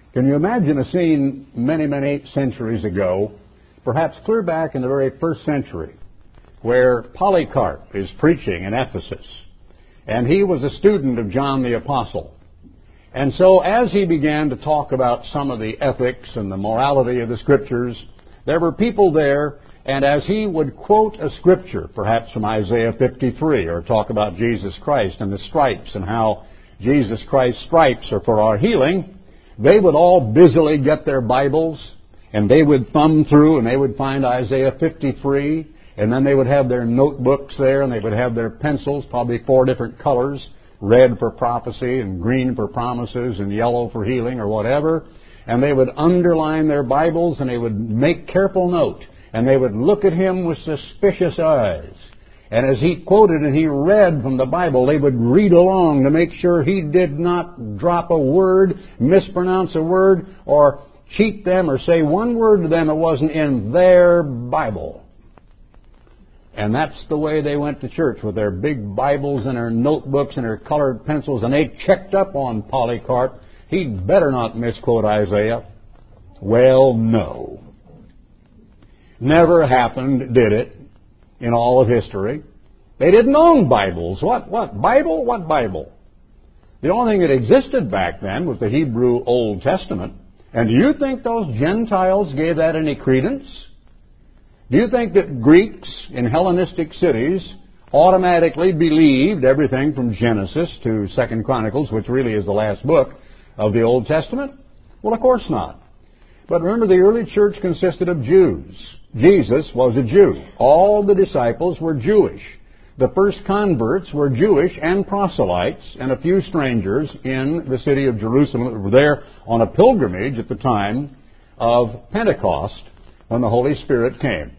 Can you imagine a scene many, many centuries ago, perhaps clear back in the very first century, where Polycarp is preaching in Ephesus, and he was a student of John the Apostle. And so as he began to talk about some of the ethics and the morality of the Scriptures, there were people there, and as he would quote a Scripture, perhaps from Isaiah 53, or talk about Jesus Christ and the stripes and how Jesus Christ's stripes are for our healing, they would all busily get their Bibles, and they would thumb through, and they would find Isaiah 53, and then they would have their notebooks there, and they would have their pencils, probably 4 different colors, red for prophecy, and green for promises, and yellow for healing, or whatever. And they would underline their Bibles, and they would make careful note, and they would look at him with suspicious eyes. And as he quoted and he read from the Bible, they would read along to make sure he did not drop a word, mispronounce a word, or cheat them or say one word to them that wasn't in their Bible. And that's the way they went to church, with their big Bibles and their notebooks and their colored pencils, and they checked up on Polycarp. He'd better not misquote Isaiah. Well, no. Never happened, did it, in all of history. They didn't own Bibles. What Bible? What Bible? The only thing that existed back then was the Hebrew Old Testament. And do you think those Gentiles gave that any credence? Do you think that Greeks in Hellenistic cities automatically believed everything from Genesis to 2 Chronicles, which really is the last book of the Old Testament? Well, of course not. But remember, the early church consisted of Jews. Jesus was a Jew. All the disciples were Jewish. The first converts were Jewish and proselytes, and a few strangers in the city of Jerusalem that were there on a pilgrimage at the time of Pentecost, when the Holy Spirit came.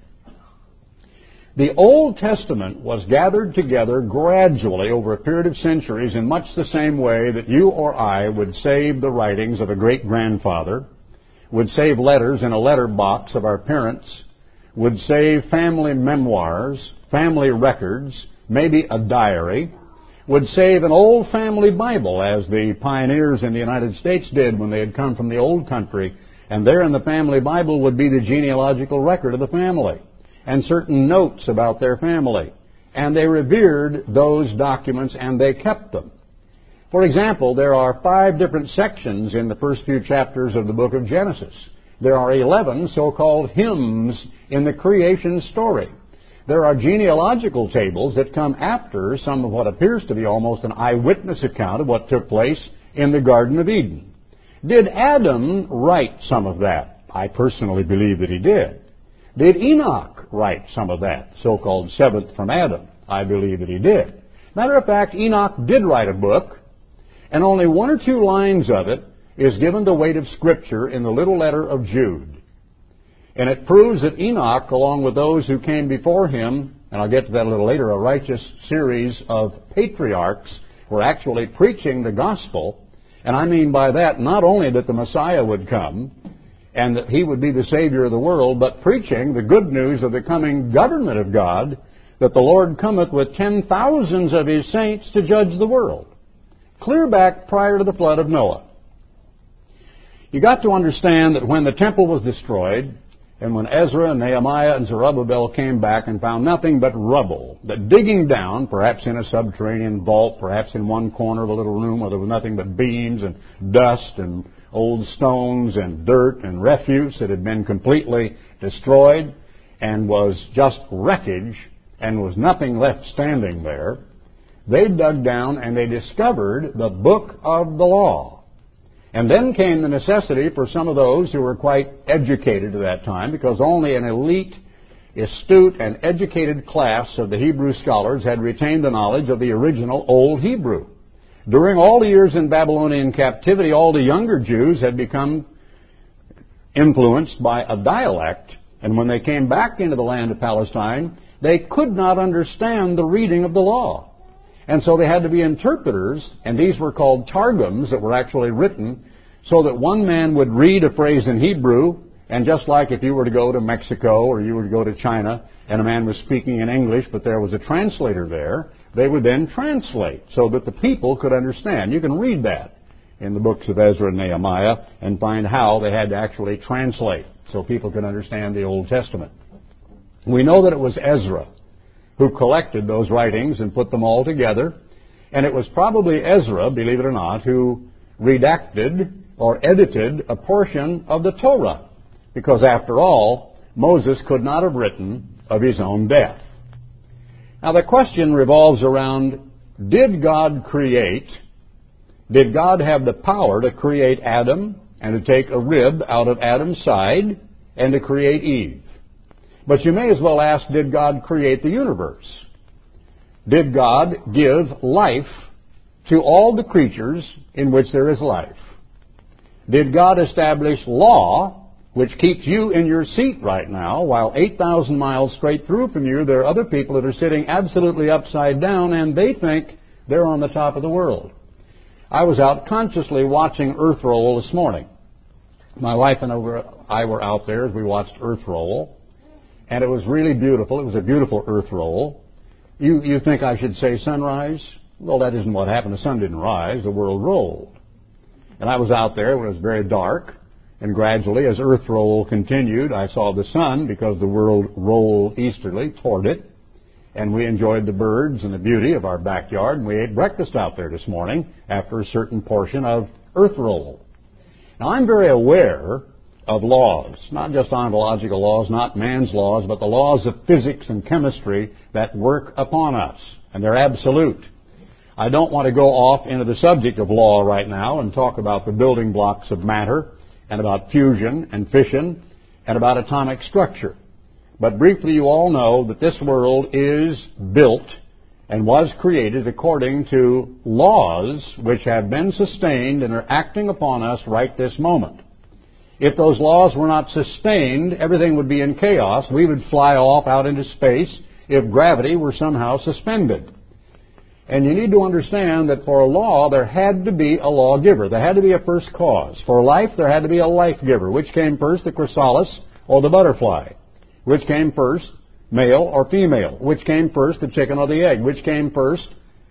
The Old Testament was gathered together gradually over a period of centuries in much the same way that you or I would save the writings of a great-grandfather, would save letters in a letter box of our parents, would save family memoirs, family records, maybe a diary, would save an old family Bible, as the pioneers in the United States did when they had come from the old country. And there in the family Bible would be the genealogical record of the family and certain notes about their family. And they revered those documents, and they kept them. For example, there are 5 different sections in the first few chapters of the book of Genesis. There are 11 so-called hymns in the creation story. There are genealogical tables that come after some of what appears to be almost an eyewitness account of what took place in the Garden of Eden. Did Adam write some of that? I personally believe that he did. Did Enoch write some of that, so-called seventh from Adam? I believe that he did. Matter of fact, Enoch did write a book, and only 1 or 2 lines of it is given the weight of Scripture in the little letter of Jude. And it proves that Enoch, along with those who came before him, and I'll get to that a little later, a righteous series of patriarchs, were actually preaching the gospel. And I mean by that not only that the Messiah would come and that he would be the Savior of the world, but preaching the good news of the coming government of God, that the Lord cometh with 10,000s of his saints to judge the world. Clear back prior to the flood of Noah. You got to understand that when the temple was destroyed, and when Ezra and Nehemiah and Zerubbabel came back and found nothing but rubble, that digging down, perhaps in a subterranean vault, perhaps in one corner of a little room where there was nothing but beams and dust and old stones and dirt and refuse that had been completely destroyed and was just wreckage and was nothing left standing there, they dug down and they discovered the book of the law. And then came the necessity for some of those who were quite educated at that time, because only an elite, astute, and educated class of the Hebrew scholars had retained the knowledge of the original Old Hebrew. During all the years in Babylonian captivity, all the younger Jews had become influenced by a dialect, and when they came back into the land of Palestine, they could not understand the reading of the law. And so they had to be interpreters, and these were called targums that were actually written so that one man would read a phrase in Hebrew, and just like if you were to go to Mexico or you were to go to China and a man was speaking in English but there was a translator there, they would then translate so that the people could understand. You can read that in the books of Ezra and Nehemiah and find how they had to actually translate so people could understand the Old Testament. We know that it was Ezra who collected those writings and put them all together, and it was probably Ezra, believe it or not, who redacted or edited a portion of the Torah, because after all, Moses could not have written of his own death. Now the question revolves around, did God create? Did God have the power to create Adam and to take a rib out of Adam's side and to create Eve? But you may as well ask, did God create the universe? Did God give life to all the creatures in which there is life? Did God establish law which keeps you in your seat right now, while 8,000 miles straight through from you there are other people that are sitting absolutely upside down and they think they're on the top of the world? I was out consciously watching Earth Roll this morning. My wife and I were out there as we watched Earth Roll, and it was really beautiful. It was a beautiful Earth Roll. You think I should say sunrise? Well, that isn't what happened. The sun didn't rise. The world rolled. And I was out there when it was very dark, and gradually, as Earth Roll continued, I saw the sun, because the world rolled easterly toward it, and we enjoyed the birds and the beauty of our backyard, and we ate breakfast out there this morning after a certain portion of Earth Roll. Now, I'm very aware of laws, not just ontological laws, not man's laws, but the laws of physics and chemistry that work upon us, and they're absolute. I don't want to go off into the subject of law right now and talk about the building blocks of matter and about fusion and fission and about atomic structure. But briefly, you all know that this world is built and was created according to laws which have been sustained and are acting upon us right this moment. If those laws were not sustained, everything would be in chaos. We would fly off out into space if gravity were somehow suspended. And you need to understand that for a law, there had to be a lawgiver. There had to be a first cause. For life, there had to be a life giver. Which came first, the chrysalis or the butterfly? Which came first, male or female? Which came first, the chicken or the egg? Which came first?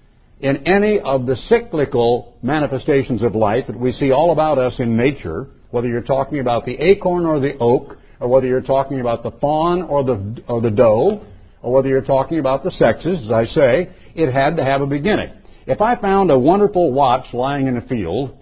In any of the cyclical manifestations of life that we see all about us in nature, whether you're talking about the acorn or the oak, or whether you're talking about the fawn or the doe, or whether you're talking about the sexes, as I say, it had to have a beginning. If I found a wonderful watch lying in a field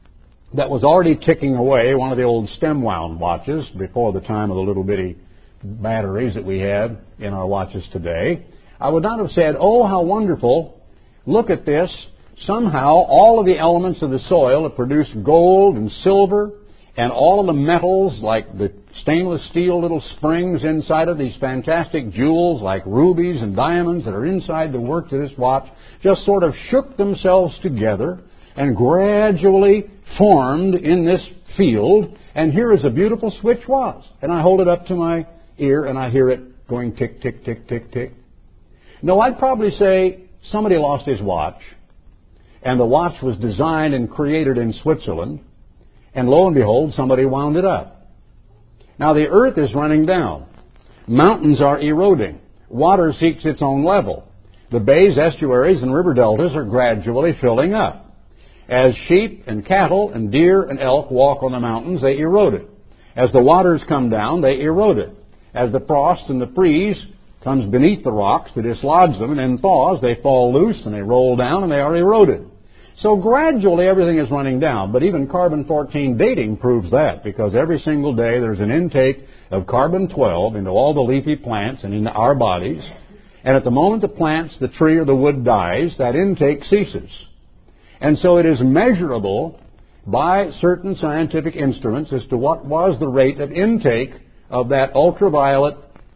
that was already ticking away, one of the old stem-wound watches before the time of the little bitty batteries that we have in our watches today, I would not have said, oh, how wonderful, look at this. Somehow all of the elements of the soil have produced gold and silver, and all of the metals, like the stainless steel little springs inside of these fantastic jewels, like rubies and diamonds that are inside the works of this watch, just sort of shook themselves together and gradually formed in this field. And here is a beautiful switch was. And I hold it up to my ear and I hear it going tick, tick, tick, tick, tick. No, I'd probably say somebody lost his watch, and the watch was designed and created in Switzerland, and lo and behold, somebody wound it up. Now the earth is running down. Mountains are eroding. Water seeks its own level. The bays, estuaries, and river deltas are gradually filling up. As sheep and cattle and deer and elk walk on the mountains, they erode it. As the waters come down, they erode it. As the frost and the freeze comes beneath the rocks to dislodge them and then thaws, they fall loose and they roll down and they are eroded. So gradually everything is running down, but even carbon-14 dating proves that, because every single day there's an intake of carbon-12 into all the leafy plants and into our bodies, and at the moment the plants, the tree, or the wood dies, that intake ceases. And so it is measurable by certain scientific instruments as to what was the rate of intake of that ultraviolet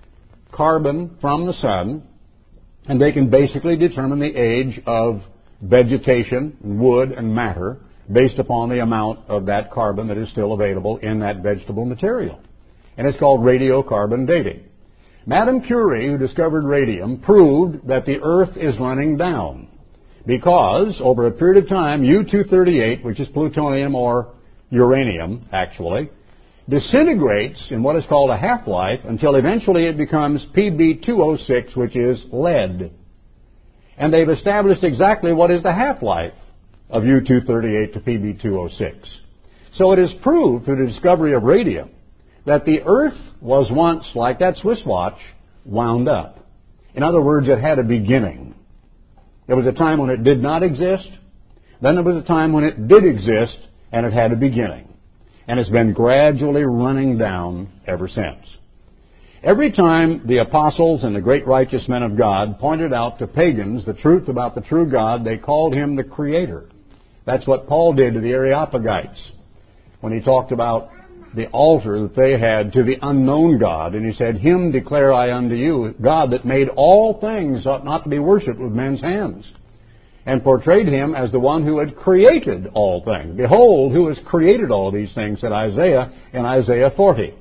carbon from the sun, and they can basically determine the age of vegetation, wood, and matter based upon the amount of that carbon that is still available in that vegetable material. And it's called radiocarbon dating. Madame Curie, who discovered radium, proved that the Earth is running down because over a period of time, U-238, which is plutonium or uranium, actually, disintegrates in what is called a half-life until eventually it becomes Pb206, which is lead. And they've established exactly what is the half-life of U-238 to PB-206. So it is proved through the discovery of radium that the Earth was once, like that Swiss watch, wound up. In other words, it had a beginning. There was a time when it did not exist. Then there was a time when it did exist, and it had a beginning. And it's been gradually running down ever since. Every time the apostles and the great righteous men of God pointed out to pagans the truth about the true God, they called him the Creator. That's what Paul did to the Areopagites when he talked about the altar that they had to the unknown God. And he said, "Him declare I unto you, God that made all things ought not to be worshipped with men's hands." And portrayed him as the one who had created all things. "Behold, who has created all these things," said Isaiah in Isaiah 40.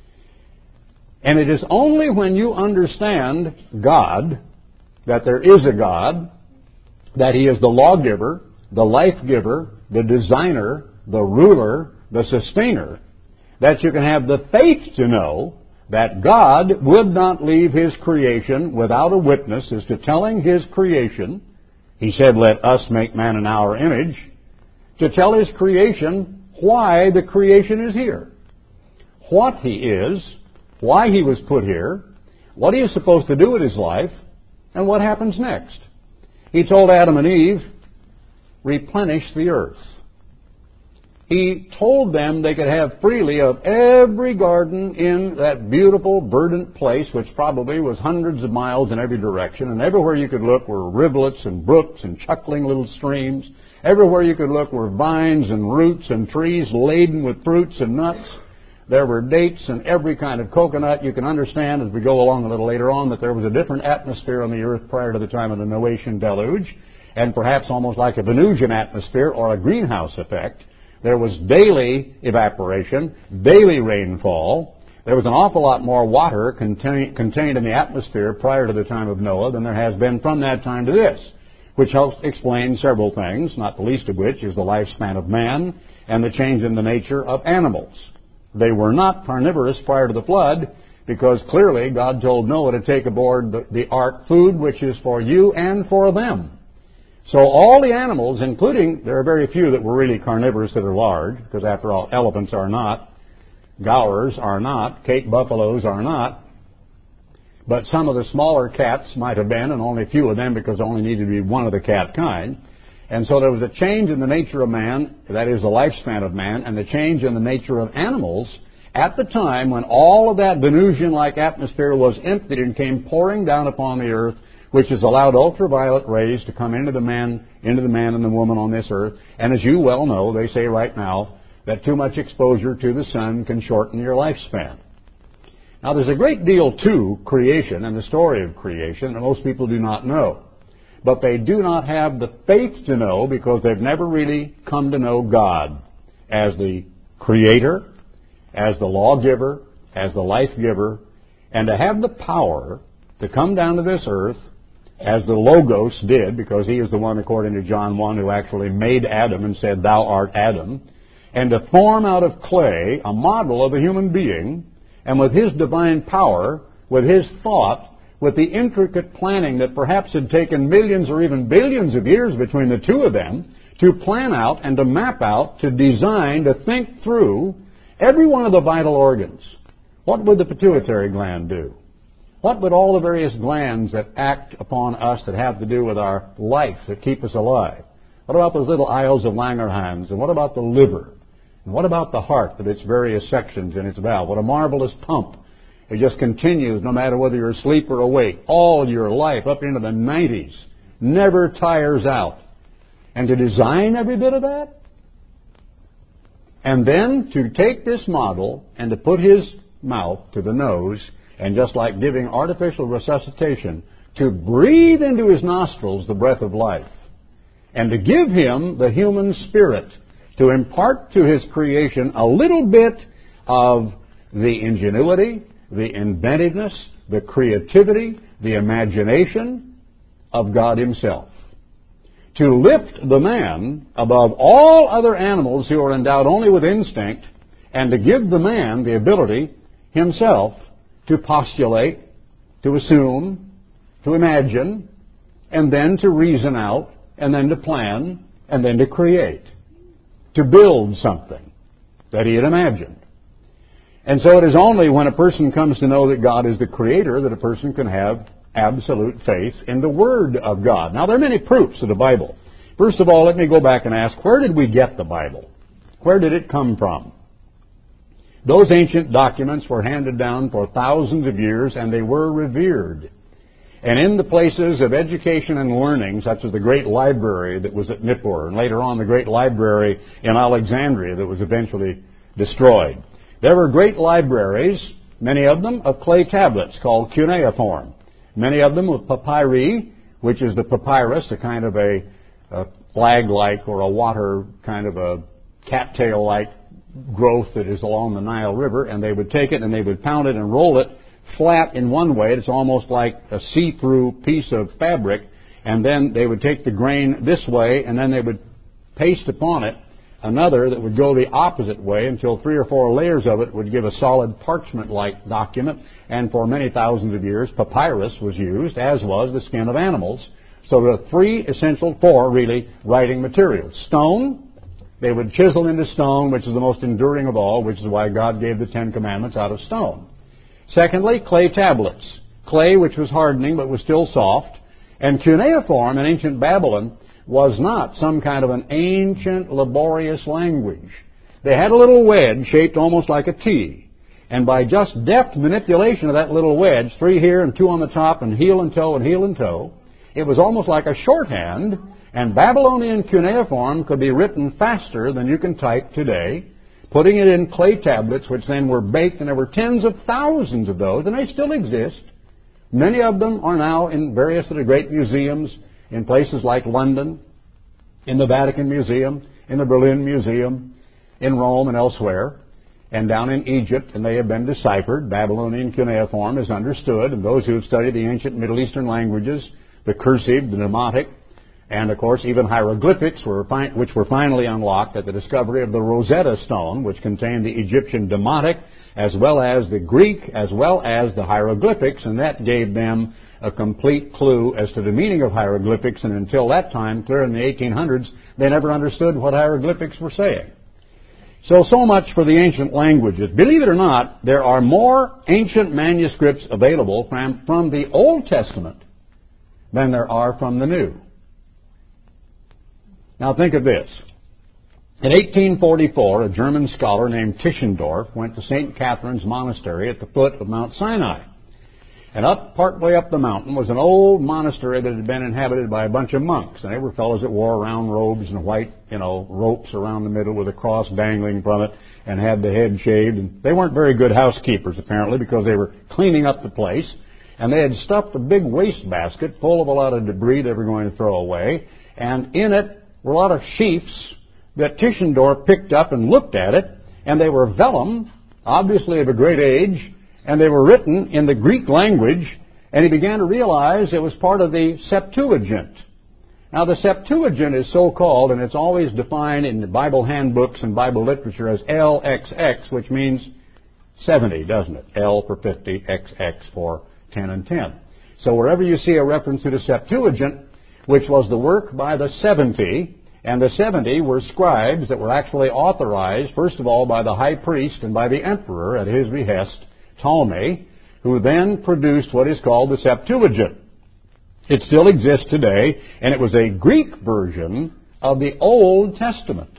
And it is only when you understand God, that there is a God, that he is the lawgiver, the life giver, the designer, the ruler, the sustainer, that you can have the faith to know that God would not leave his creation without a witness as to telling his creation, he said, "Let us make man in our image," to tell his creation why the creation is here, what he is, why he was put here, what he is supposed to do with his life, and what happens next. He told Adam and Eve, replenish the earth. He told them they could have freely of every garden in that beautiful, verdant place, which probably was hundreds of miles in every direction, and everywhere you could look were rivulets and brooks and chuckling little streams. Everywhere you could look were vines and roots and trees laden with fruits and nuts. There were dates and every kind of coconut. You can understand as we go along a little later on that there was a different atmosphere on the earth prior to the time of the Noachian deluge, and perhaps almost like a Venusian atmosphere or a greenhouse effect. There was daily evaporation, daily rainfall. There was an awful lot more water contained in the atmosphere prior to the time of Noah than there has been from that time to this, which helps explain several things, not the least of which is the lifespan of man and the change in the nature of animals. They were not carnivorous prior to the flood because clearly God told Noah to take aboard the ark food which is for you and for them. So all the animals, including, there are very few that were really carnivorous that are large, because after all, elephants are not, gaurs are not, Cape buffaloes are not, but some of the smaller cats might have been, and only a few of them because there only needed to be one of the cat kind. And so there was a change in the nature of man, that is the lifespan of man, and the change in the nature of animals at the time when all of that Venusian-like atmosphere was emptied and came pouring down upon the earth, which has allowed ultraviolet rays to come into the man and the woman on this earth. And as you well know, they say right now that too much exposure to the sun can shorten your lifespan. Now, there's a great deal to creation and the story of creation that most people do not know. But they do not have the faith to know because they've never really come to know God as the Creator, as the lawgiver, as the life giver, and to have the power to come down to this earth as the Logos did, because he is the one, according to John 1, who actually made Adam and said, "Thou art Adam," and to form out of clay a model of a human being, and with his divine power, with his thought, with the intricate planning that perhaps had taken millions or even billions of years between the two of them, to plan out and to map out, to design, to think through every one of the vital organs. What would the pituitary gland do? What would all the various glands that act upon us that have to do with our life, that keep us alive? What about those little aisles of Langerhans? And what about the liver? And what about the heart with its various sections and its valve? What a marvelous pump. It just continues no matter whether you're asleep or awake, all your life up into the 90s. Never tires out. And to design every bit of that? And then to take this model and to put his mouth to the nose, and just like giving artificial resuscitation, to breathe into his nostrils the breath of life, and to give him the human spirit, to impart to his creation a little bit of the ingenuity, the inventiveness, the creativity, the imagination of God himself. To lift the man above all other animals who are endowed only with instinct, and to give the man the ability himself to postulate, to assume, to imagine, and then to reason out, and then to plan, and then to create, to build something that he had imagined. And so it is only when a person comes to know that God is the Creator that a person can have absolute faith in the Word of God. Now, there are many proofs of the Bible. First of all, let me go back and ask, where did we get the Bible? Where did it come from? Those ancient documents were handed down for thousands of years, and they were revered. And in the places of education and learning, such as the great library that was at Nippur, and later on the great library in Alexandria that was eventually destroyed, there were great libraries, many of them of clay tablets called cuneiform, many of them with papyri, which is the papyrus, a kind of a flag-like or a water kind of a cattail-like growth that is along the Nile River, and they would take it and they would pound it and roll it flat in one way. It's almost like a see-through piece of fabric, and then they would take the grain this way, and then they would paste upon it another that would go the opposite way until 3 or 4 layers of it would give a solid parchment-like document. And for many thousands of years, papyrus was used, as was the skin of animals. So there are 3 essential, 4 really, writing materials. Stone, they would chisel into stone, which is the most enduring of all, which is why God gave the 10 Commandments out of stone. Secondly, clay tablets. Clay which was hardening but was still soft. And cuneiform in ancient Babylon was not some kind of an ancient, laborious language. They had a little wedge shaped almost like a T. And by just deft manipulation of that little wedge, 3 here and 2 on the top and heel and toe and heel and toe, it was almost like a shorthand, and Babylonian cuneiform could be written faster than you can type today, putting it in clay tablets, which then were baked, and there were tens of thousands of those, and they still exist. Many of them are now in various of the great museums in places like London, in the Vatican Museum, in the Berlin Museum, in Rome and elsewhere, and down in Egypt, and they have been deciphered. Babylonian cuneiform is understood, and those who have studied the ancient Middle Eastern languages, the cursive, the Demotic, and of course even hieroglyphics, which were finally unlocked at the discovery of the Rosetta Stone, which contained the Egyptian Demotic, as well as the Greek, as well as the hieroglyphics, and that gave them a complete clue as to the meaning of hieroglyphics, and until that time, clear in the 1800s, they never understood what hieroglyphics were saying. So much for the ancient languages. Believe it or not, there are more ancient manuscripts available from the Old Testament than there are from the New. Now think of this. In 1844, a German scholar named Tischendorf went to St. Catherine's Monastery at the foot of Mount Sinai. And partway up the mountain was an old monastery that had been inhabited by a bunch of monks. And they were fellows that wore round robes and white, ropes around the middle with a cross dangling from it and had the head shaved. And they weren't very good housekeepers, apparently, because they were cleaning up the place. And they had stuffed a big wastebasket full of a lot of debris they were going to throw away. And in it were a lot of sheafs that Tischendorf picked up and looked at it. And they were vellum, obviously of a great age. And they were written in the Greek language, and he began to realize it was part of the Septuagint. Now, the Septuagint is so called, and it's always defined in the Bible handbooks and Bible literature as LXX, which means 70, doesn't it? L for 50, XX for 10 and 10. So wherever you see a reference to the Septuagint, which was the work by the 70, and the 70 were scribes that were actually authorized, first of all, by the high priest and by the emperor at his behest, Ptolemy, who then produced what is called the Septuagint. It still exists today, and it was a Greek version of the Old Testament.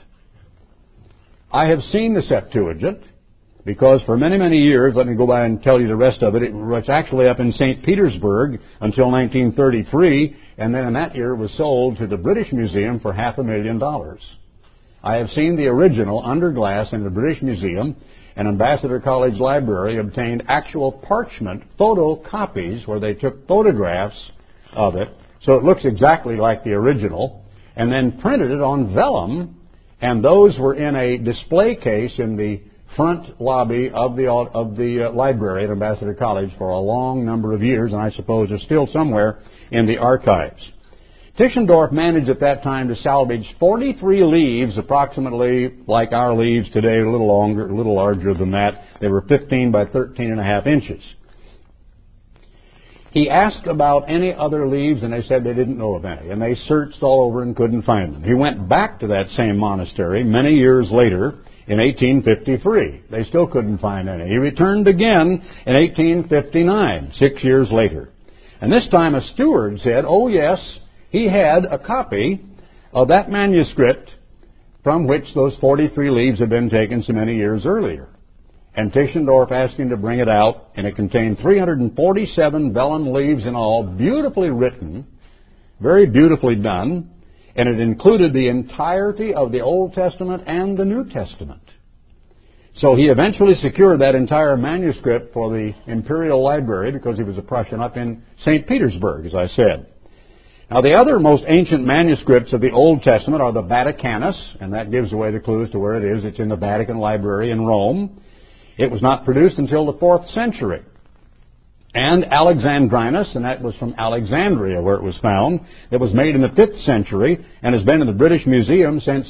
I have seen the Septuagint because for many, many years, let me go by and tell you the rest of it, it was actually up in St. Petersburg until 1933, and then in that year it was sold to the British Museum for $500,000. I have seen the original under glass in the British Museum, and Ambassador College Library obtained actual parchment photocopies where they took photographs of it, so it looks exactly like the original, and then printed it on vellum, and those were in a display case in the front lobby of the library at Ambassador College for a long number of years, and I suppose are still somewhere in the archives. Tischendorf managed at that time to salvage 43 leaves, approximately like our leaves today, a little longer, a little larger than that. They were 15 by 13 and a half inches. he asked about any other leaves, and they said they didn't know of any. And they searched all over and couldn't find them. He went back to that same monastery many years later in 1853. They still couldn't find any. He returned again in 1859, 6 years later. And this time a steward said, oh yes, he had a copy of that manuscript from which those 43 leaves had been taken so many years earlier. And Tischendorf asked him to bring it out, and it contained 347 vellum leaves in all, beautifully written, very beautifully done, and it included the entirety of the Old Testament and the New Testament. So he eventually secured that entire manuscript for the Imperial Library because he was a Prussian up in St. Petersburg, as I said. Now, the other most ancient manuscripts of the Old Testament are the Vaticanus, and that gives away the clues to where it is. It's in the Vatican Library in Rome. It was not produced until the 4th century. And Alexandrinus, and that was from Alexandria where it was found. It was made in the 5th century and has been in the British Museum since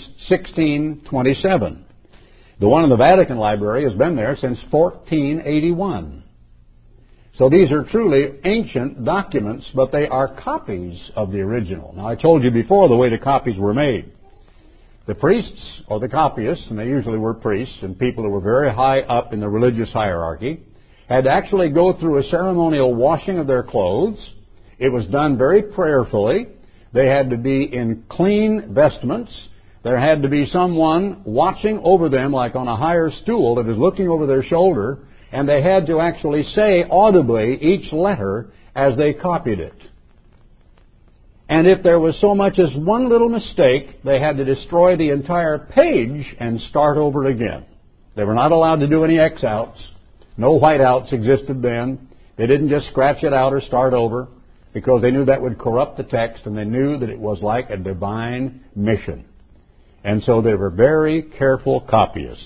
1627. The one in the Vatican Library has been there since 1481. So these are truly ancient documents, but they are copies of the original. Now, I told you before the way the copies were made. The priests, or the copyists, and they usually were priests and people who were very high up in the religious hierarchy, had to actually go through a ceremonial washing of their clothes. It was done very prayerfully. They had to be in clean vestments. There had to be someone watching over them like on a higher stool that was looking over their shoulder, and they had to actually say audibly each letter as they copied it. And if there was so much as one little mistake, they had to destroy the entire page and start over again. They were not allowed to do any X-outs. No whiteouts existed then. They didn't just scratch it out or start over because they knew that would corrupt the text, and they knew that it was like a divine mission. And so they were very careful copyists.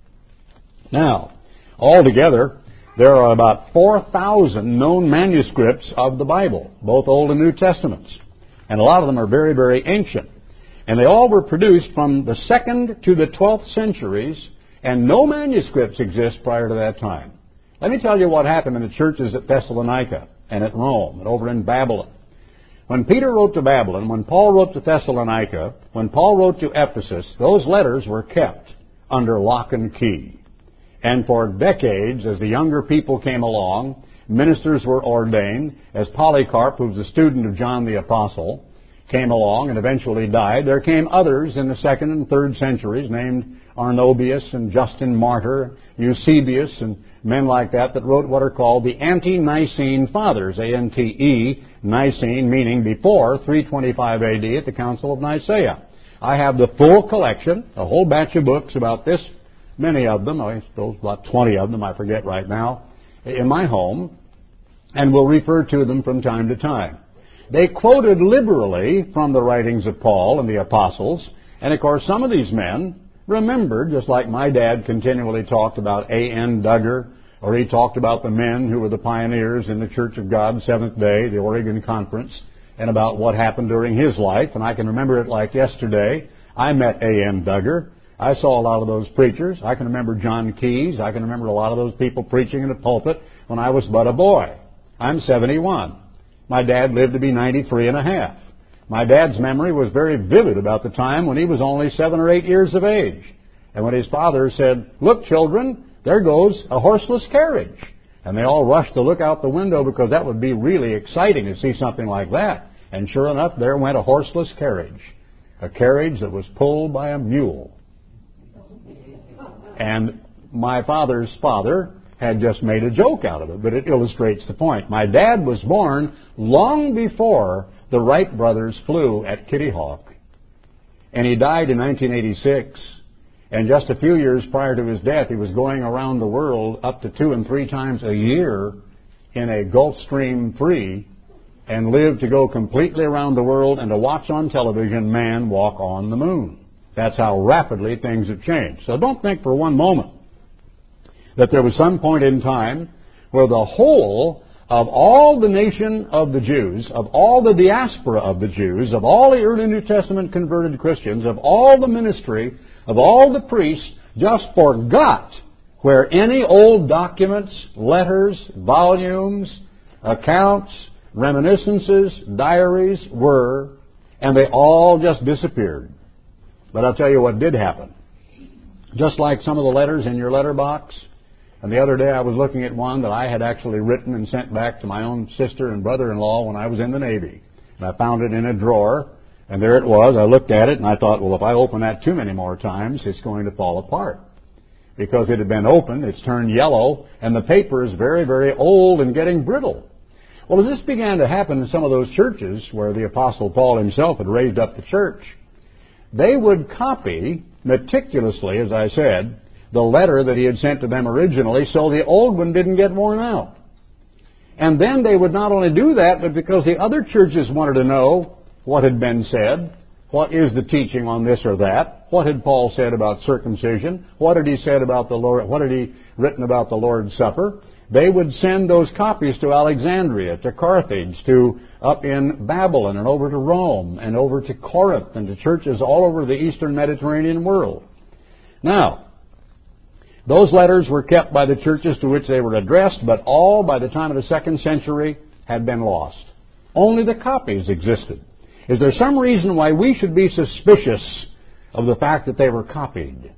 Now, altogether, there are about 4,000 known manuscripts of the Bible, both Old and New Testaments. And a lot of them are very, very ancient. And they all were produced from the 2nd to the 12th centuries, and no manuscripts exist prior to that time. Let me tell you what happened in the churches at Thessalonica and at Rome and over in Babylon. When Peter wrote to Babylon, when Paul wrote to Thessalonica, when Paul wrote to Ephesus, those letters were kept under lock and key. And for decades, as the younger people came along, ministers were ordained. As Polycarp, who was a student of John the Apostle, came along and eventually died, there came others in the 2nd and 3rd centuries named Arnobius and Justin Martyr, Eusebius, and men like that wrote what are called the Ante-Nicene Fathers, A-N-T-E, Nicene, meaning before 325 A.D. at the Council of Nicaea. I have the full collection, a whole batch of books, about this many of them, I suppose about 20 of them, I forget right now, in my home, and will refer to them from time to time. They quoted liberally from the writings of Paul and the apostles, and of course some of these men remembered, just like my dad continually talked about A.N. Duggar, or he talked about the men who were the pioneers in the Church of God, Seventh Day, the Oregon Conference, and about what happened during his life, and I can remember it like yesterday. I met A.N. Duggar. I saw a lot of those preachers. I can remember John Keyes. I can remember a lot of those people preaching in the pulpit when I was but a boy. I'm 71. My dad lived to be 93 and a half. My dad's memory was very vivid about the time when he was only 7 or 8 years of age. And when his father said, "Look, children, there goes a horseless carriage." And they all rushed to look out the window because that would be really exciting to see something like that. And sure enough, there went a horseless carriage. A carriage that was pulled by a mule. And my father's father had just made a joke out of it, but it illustrates the point. My dad was born long before the Wright brothers flew at Kitty Hawk. And he died in 1986. And just a few years prior to his death, he was going around the world up to 2 and 3 times a year in a Gulfstream 3 and lived to go completely around the world and to watch on television man walk on the moon. That's how rapidly things have changed. So don't think for one moment that there was some point in time where the whole of all the nation of the Jews, of all the diaspora of the Jews, of all the early New Testament converted Christians, of all the ministry, of all the priests, just forgot where any old documents, letters, volumes, accounts, reminiscences, diaries were, and they all just disappeared. But I'll tell you what did happen. Just like some of the letters in your letterbox, and the other day I was looking at one that I had actually written and sent back to my own sister and brother-in-law when I was in the Navy. And I found it in a drawer, and there it was. I looked at it, and I thought, well, if I open that too many more times, it's going to fall apart. Because it had been opened, it's turned yellow, and the paper is very, very old and getting brittle. Well, as this began to happen in some of those churches where the Apostle Paul himself had raised up the church, they would copy meticulously, as I said, the letter that he had sent to them originally, so the old one didn't get worn out. And then they would not only do that, but because the other churches wanted to know what had been said, what is the teaching on this or that, what had Paul said about circumcision, what had he said about the Lord, what had he written about the Lord's Supper, they would send those copies to Alexandria, to Carthage, to up in Babylon, and over to Rome, and over to Corinth, and to churches all over the eastern Mediterranean world. Now, those letters were kept by the churches to which they were addressed, but all, by the time of the 2nd century, had been lost. Only the copies existed. Is there some reason why we should be suspicious of the fact that they were copied,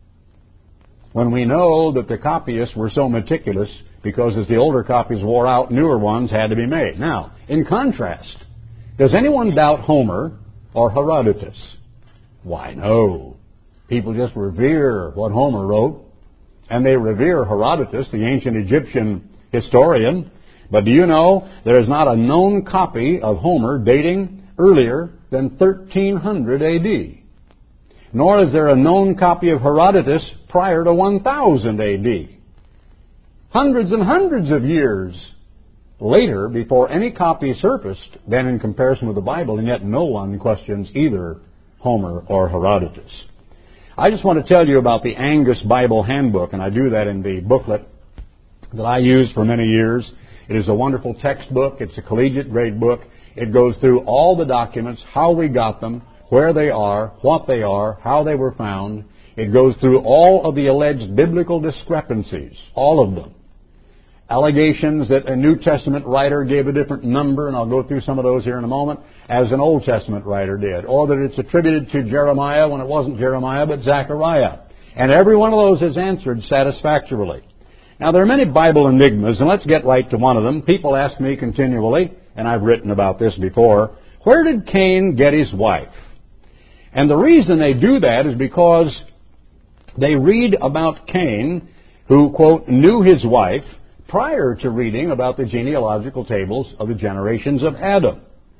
when we know that the copyists were so meticulous, because as the older copies wore out, newer ones had to be made? Now, in contrast, does anyone doubt Homer or Herodotus? Why, no. People just revere what Homer wrote, and they revere Herodotus, the ancient Egyptian historian. But do you know, there is not a known copy of Homer dating earlier than 1300 A.D., nor is there a known copy of Herodotus prior to 1000 A.D. Hundreds and hundreds of years later, before any copy surfaced, then in comparison with the Bible, and yet no one questions either Homer or Herodotus. I just want to tell you about the Angus Bible Handbook, and I do that in the booklet that I used for many years. It is a wonderful textbook. It's a collegiate grade book. It goes through all the documents, how we got them, where they are, what they are, how they were found. It goes through all of the alleged biblical discrepancies, all of them. Allegations that a New Testament writer gave a different number, and I'll go through some of those here in a moment, as an Old Testament writer did. Or that it's attributed to Jeremiah when it wasn't Jeremiah, but Zechariah. And every one of those is answered satisfactorily. Now, there are many Bible enigmas, and let's get right to one of them. People ask me continually, and I've written about this before, where did Cain get his wife? And the reason they do that is because they read about Cain, who, quote, knew his wife, prior to reading about the genealogical tables of the generations of Adam.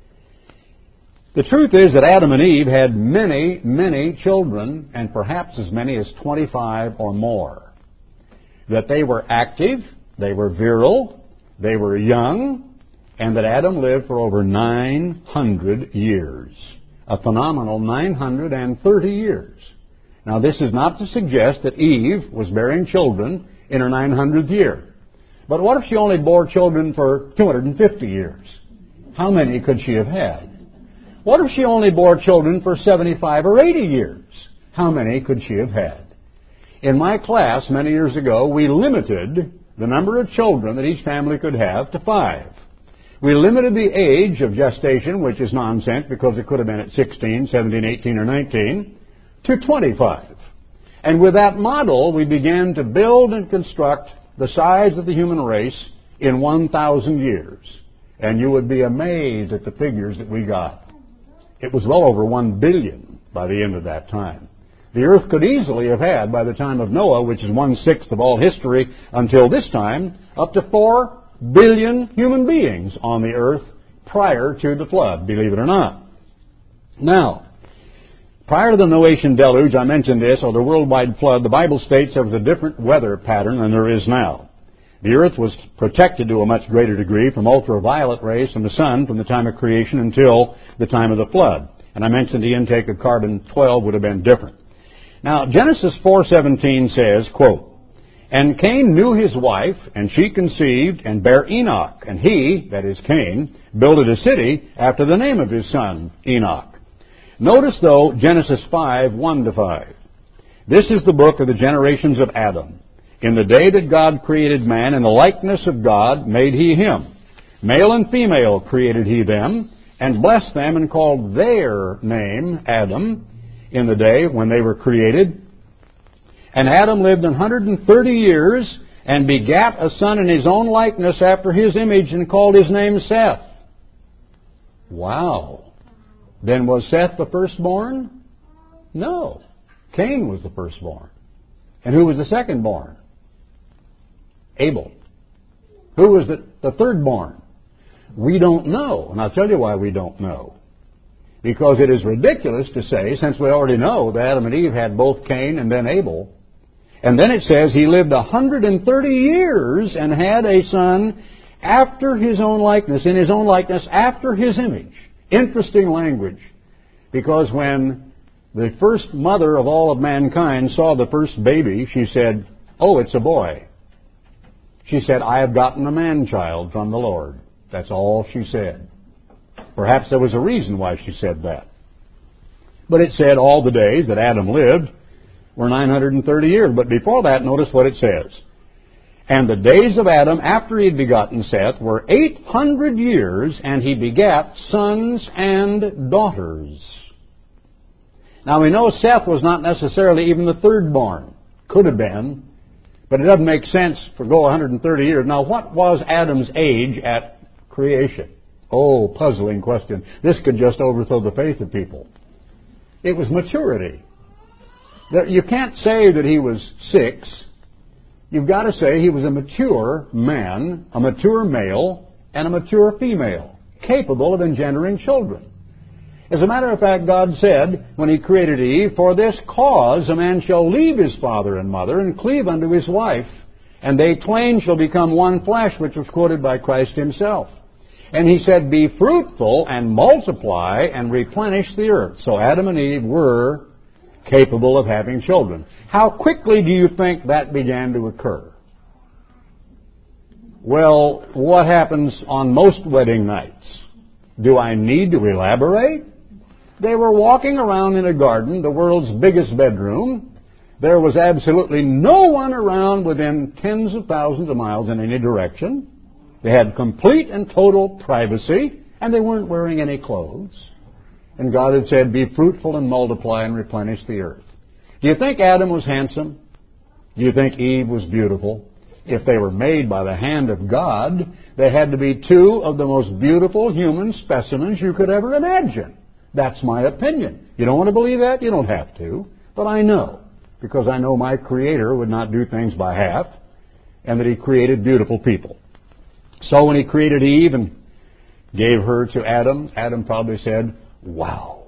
The truth is that Adam and Eve had many, many children, and perhaps as many as 25 or more. That they were active, they were virile, they were young, and that Adam lived for over 900 years. A phenomenal 930 years. Now, this is not to suggest that Eve was bearing children in her 900th year. But what if she only bore children for 250 years? How many could she have had? What if she only bore children for 75 or 80 years? How many could she have had? In my class many years ago, we limited the number of children that each family could have to 5. We limited the age of gestation, which is nonsense because it could have been at 16, 17, 18, or 19, to 25. And with that model, we began to build and construct the size of the human race in 1,000 years. And you would be amazed at the figures that we got. It was well over 1 billion by the end of that time. The earth could easily have had, by the time of Noah, which is 1/6 of all history until this time, up to 4 billion human beings on the earth prior to the flood, believe it or not. Now, prior to the Noachian deluge, I mentioned this, or the worldwide flood, the Bible states there was a different weather pattern than there is now. The earth was protected to a much greater degree from ultraviolet rays from the sun from the time of creation until the time of the flood. And I mentioned the intake of carbon-12 would have been different. Now, Genesis 4:17 says, quote, "And Cain knew his wife, and she conceived and bare Enoch. And he," that is Cain, "builded a city after the name of his son, Enoch." Notice, though, Genesis 5:1-5. This is the book of the generations of Adam. "In the day that God created man, in the likeness of God made he him. Male and female created he them, and blessed them, and called their name Adam in the day when they were created. And Adam lived 130 years, and begat a son in his own likeness after his image, and called his name Seth. Wow. Then was Seth the firstborn? No. Cain was the firstborn. And who was the secondborn? Abel. Who was the thirdborn? We don't know. And I'll tell you why we don't know. Because it is ridiculous to say, since we already know that Adam and Eve had both Cain and then Abel, and then it says he lived 130 years and had a son after his own likeness, in his own likeness, after his image. Interesting language. Because when the first mother of all of mankind saw the first baby, she said, "Oh, it's a boy." She said, "I have gotten a man-child from the Lord." That's all she said. Perhaps there was a reason why she said that. But it said all the days that Adam lived were 930 years. But before that, notice what it says. And the days of Adam after he had begotten Seth were 800 years, and he begat sons and daughters. Now we know Seth was not necessarily even the thirdborn. Could have been, but it doesn't make sense for go 130 years. Now what was Adam's age at creation? Oh, puzzling question. This could just overthrow the faith of people. It was maturity. You can't say that he was 6. You've got to say he was a mature man, a mature male, and a mature female, capable of engendering children. As a matter of fact, God said, when He created Eve, "For this cause a man shall leave his father and mother, and cleave unto his wife, and they twain shall become one flesh," which was quoted by Christ Himself. And He said, "Be fruitful, and multiply, and replenish the earth." So Adam and Eve were capable of having children. How quickly do you think that began to occur? Well, what happens on most wedding nights? Do I need to elaborate? They were walking around in a garden, the world's biggest bedroom. There was absolutely no one around within tens of thousands of miles in any direction. They had complete and total privacy, and they weren't wearing any clothes. And God had said, "Be fruitful and multiply and replenish the earth." Do you think Adam was handsome? Do you think Eve was beautiful? If they were made by the hand of God, they had to be two of the most beautiful human specimens you could ever imagine. That's my opinion. You don't want to believe that? You don't have to. But I know, because I know my Creator would not do things by half, and that He created beautiful people. So when He created Eve and gave her to Adam, Adam probably said, "Wow."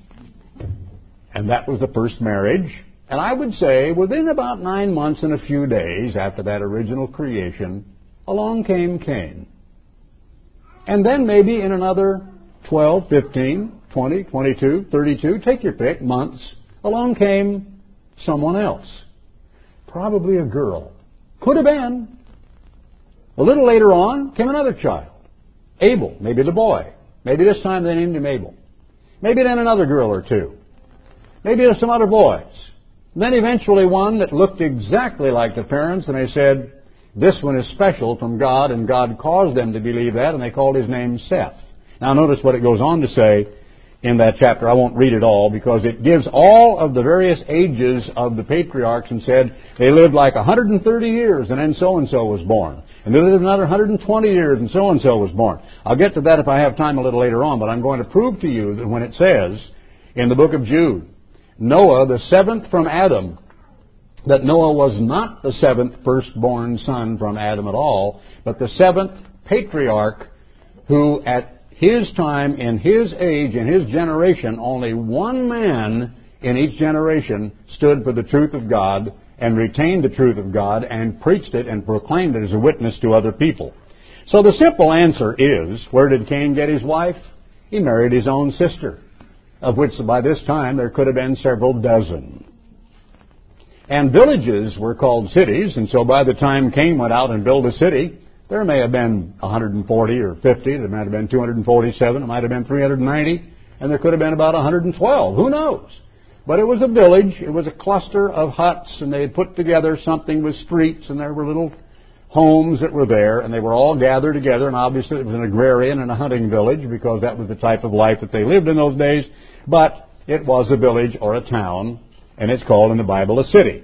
And that was the first marriage. And I would say within about 9 months and a few days after that original creation, along came Cain. And then maybe in another 12, 15, 20, 22, 32, take your pick, months, along came someone else. Probably a girl. Could have been. A little later on came another child. Abel, maybe the boy. Maybe this time they named him Abel. Maybe then another girl or two. Maybe there's some other boys. Then eventually one that looked exactly like the parents, and they said, "This one is special from God," and God caused them to believe that, and they called his name Seth. Now notice what it goes on to say in that chapter. I won't read it all, because it gives all of the various ages of the patriarchs and said they lived like 130 years, and then so-and-so was born. And they lived another 120 years, and so-and-so was born. I'll get to that if I have time a little later on, but I'm going to prove to you that when it says in the book of Jude, Noah, the seventh from Adam, that Noah was not the seventh firstborn son from Adam at all, but the seventh patriarch who at his time, in his age, in his generation, only one man in each generation stood for the truth of God and retained the truth of God and preached it and proclaimed it as a witness to other people. So the simple answer is, where did Cain get his wife? He married his own sister, of which by this time there could have been several dozen. And villages were called cities, and so by the time Cain went out and built a city, there may have been 140 or 50, there might have been 247, it might have been 390, and there could have been about 112. Who knows? But it was a village, it was a cluster of huts, and they had put together something with streets, and there were little homes that were there, and they were all gathered together, and obviously it was an agrarian and a hunting village because that was the type of life that they lived in those days, but it was a village or a town, and it's called in the Bible a city.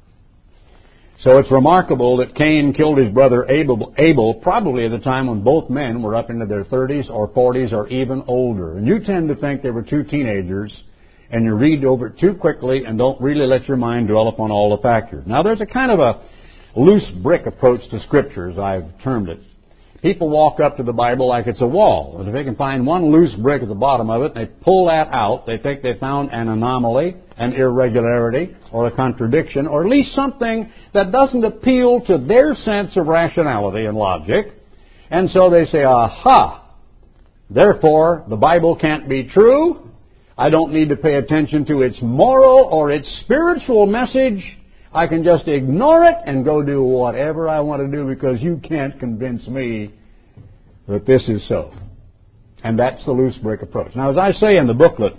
So it's remarkable that Cain killed his brother Abel probably at the time when both men were up into their 30s or 40s or even older. And you tend to think they were two teenagers, and you read over it too quickly and don't really let your mind dwell upon all the factors. Now, there's a kind of a loose brick approach to Scripture, as I've termed it. People walk up to the Bible like it's a wall. And if they can find one loose brick at the bottom of it, and they pull that out, they think they found an anomaly, an irregularity, or a contradiction, or at least something that doesn't appeal to their sense of rationality and logic. And so they say, aha, therefore the Bible can't be true. I don't need to pay attention to its moral or its spiritual message. I can just ignore it and go do whatever I want to do because you can't convince me that this is so. And that's the loose brick approach. Now, as I say in the booklet,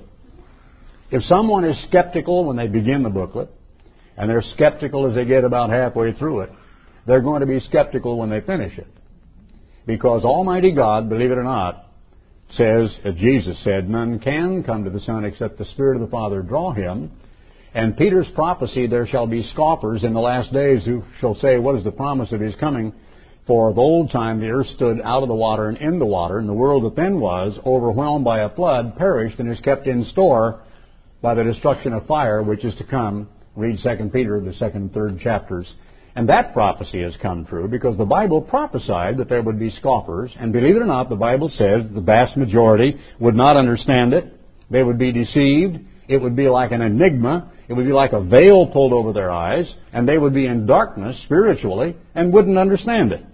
if someone is skeptical when they begin the booklet, and they're skeptical as they get about halfway through it, they're going to be skeptical when they finish it. Because Almighty God, believe it or not, says, as Jesus said, none can come to the Son except the Spirit of the Father draw him. And Peter's prophecy, there shall be scoffers in the last days who shall say, what is the promise of his coming? For of old time the earth stood out of the water and in the water, and the world that then was, overwhelmed by a flood, perished and is kept in store by the destruction of fire, which is to come. Read 2 Peter, the 2nd and 3rd chapters. And that prophecy has come true because the Bible prophesied that there would be scoffers. And believe it or not, the Bible says the vast majority would not understand it. They would be deceived. It would be like an enigma. It would be like a veil pulled over their eyes. And they would be in darkness spiritually and wouldn't understand it.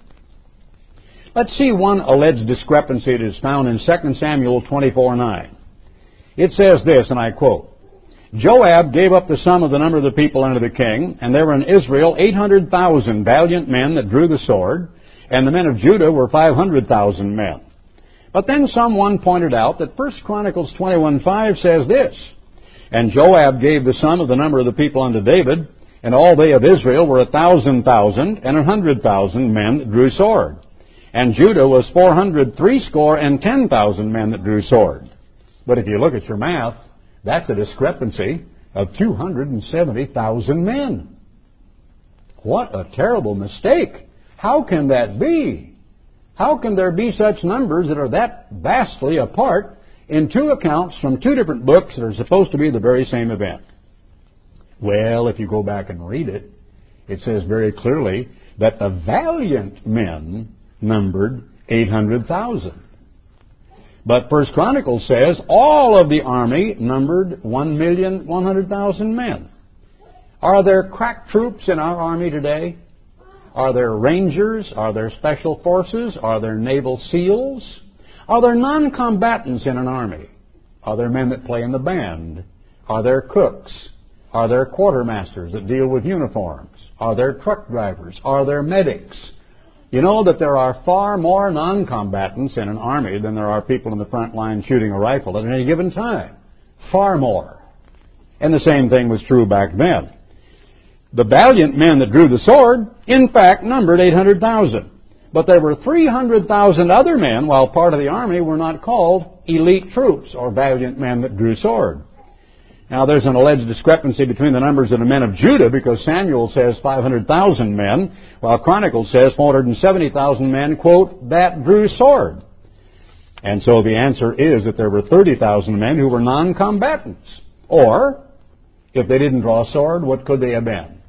Let's see one alleged discrepancy that is found in 2 Samuel 24:9. It says this, and I quote, Joab gave up the sum of the number of the people unto the king, and there were in Israel 800,000 valiant men that drew the sword, and the men of Judah were 500,000 men. But then someone pointed out that 1 Chronicles 21:5 says this, and Joab gave the sum of the number of the people unto David, and all they of Israel were 1,000,000 and 100,000 men that drew sword. And Judah was 410,000 men that drew sword. But if you look at your math, that's a discrepancy of 270,000 men. What a terrible mistake. How can that be? How can there be such numbers that are that vastly apart in two accounts from two different books that are supposed to be the very same event? Well, if you go back and read it, it says very clearly that the valiant men numbered 800,000. But 1 Chronicles says all of the army numbered 1,100,000 men. Are there crack troops in our army today? Are there rangers? Are there special forces? Are there naval SEALs? Are there non-combatants in an army? Are there men that play in the band? Are there cooks? Are there quartermasters that deal with uniforms? Are there truck drivers? Are there medics? You know that there are far more non-combatants in an army than there are people in the front line shooting a rifle at any given time. Far more. And the same thing was true back then. The valiant men that drew the sword, in fact, numbered 800,000. But there were 300,000 other men, while part of the army were not called elite troops or valiant men that drew sword. Now, there's an alleged discrepancy between the numbers of the men of Judah because Samuel says 500,000 men, while Chronicles says 470,000 men, quote, that drew sword. And so the answer is that there were 30,000 men who were non-combatants. Or, if they didn't draw a sword, what could they have been?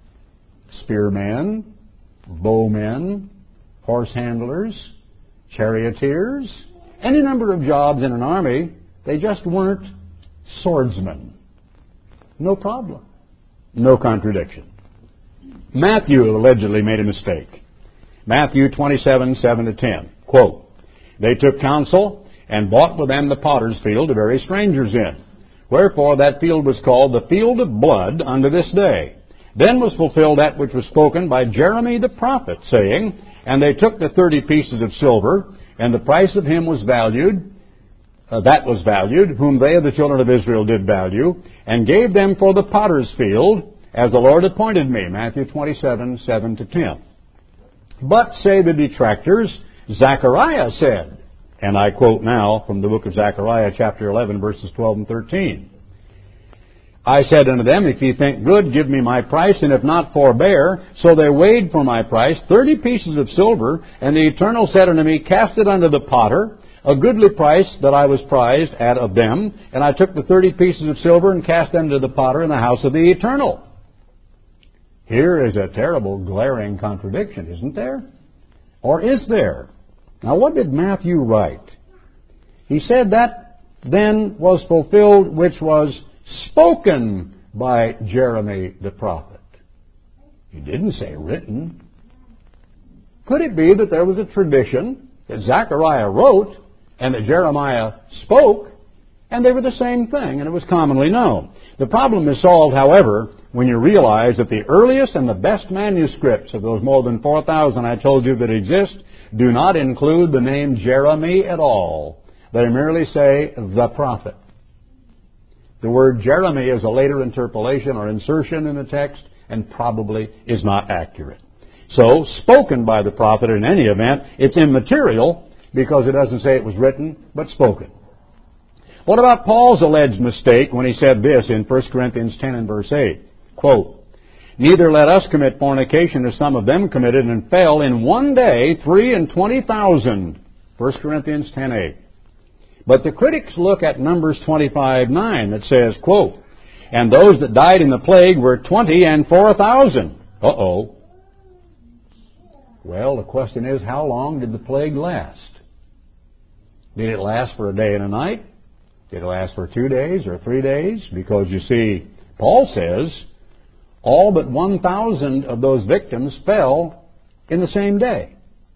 Spearmen, bowmen, horse handlers, charioteers, any number of jobs in an army. They just weren't swordsmen. No problem. No contradiction. Matthew allegedly made a mistake. Matthew 27:7-10. Quote, they took counsel and bought with them the potter's field to bury strangers in. Wherefore that field was called the field of blood unto this day. Then was fulfilled that which was spoken by Jeremy the prophet, saying, and they took the 30 pieces of silver, and the price of him was valued, whom they of the children of Israel did value, and gave them for the potter's field, as the Lord appointed me. Matthew 27:7-10. But, say the detractors, Zechariah said, and I quote now from the book of Zechariah, chapter 11, verses 12 and 13. I said unto them, if ye think good, give me my price, and if not, forbear. So they weighed for my price 30 pieces of silver, and the Eternal said unto me, cast it unto the potter, a goodly price that I was prized at of them. And I took the 30 pieces of silver and cast them to the potter in the house of the Eternal. Here is a terrible, glaring contradiction, isn't there? Or is there? Now, what did Matthew write? He said that then was fulfilled which was spoken by Jeremy the prophet. He didn't say written. Could it be that there was a tradition that Zechariah wrote and that Jeremiah spoke, and they were the same thing, and it was commonly known? The problem is solved, however, when you realize that the earliest and the best manuscripts of those more than 4,000 I told you that exist do not include the name Jeremy at all. They merely say the prophet. The word Jeremy is a later interpolation or insertion in the text and probably is not accurate. So, spoken by the prophet in any event, it's immaterial because it doesn't say it was written, but spoken. What about Paul's alleged mistake when he said this in 1 Corinthians 10 and verse 8? Quote, neither let us commit fornication as some of them committed and fell in one day 23,000. 1 Corinthians 10:8. But the critics look at Numbers 25:9 that says, quote, and those that died in the plague were 20 and 4,000. Uh-oh. Well, the question is, how long did the plague last? Did it last for a day and a night? Did it last for 2 days or 3 days? Because you see, Paul says, all but 1,000 of those victims fell in the same day.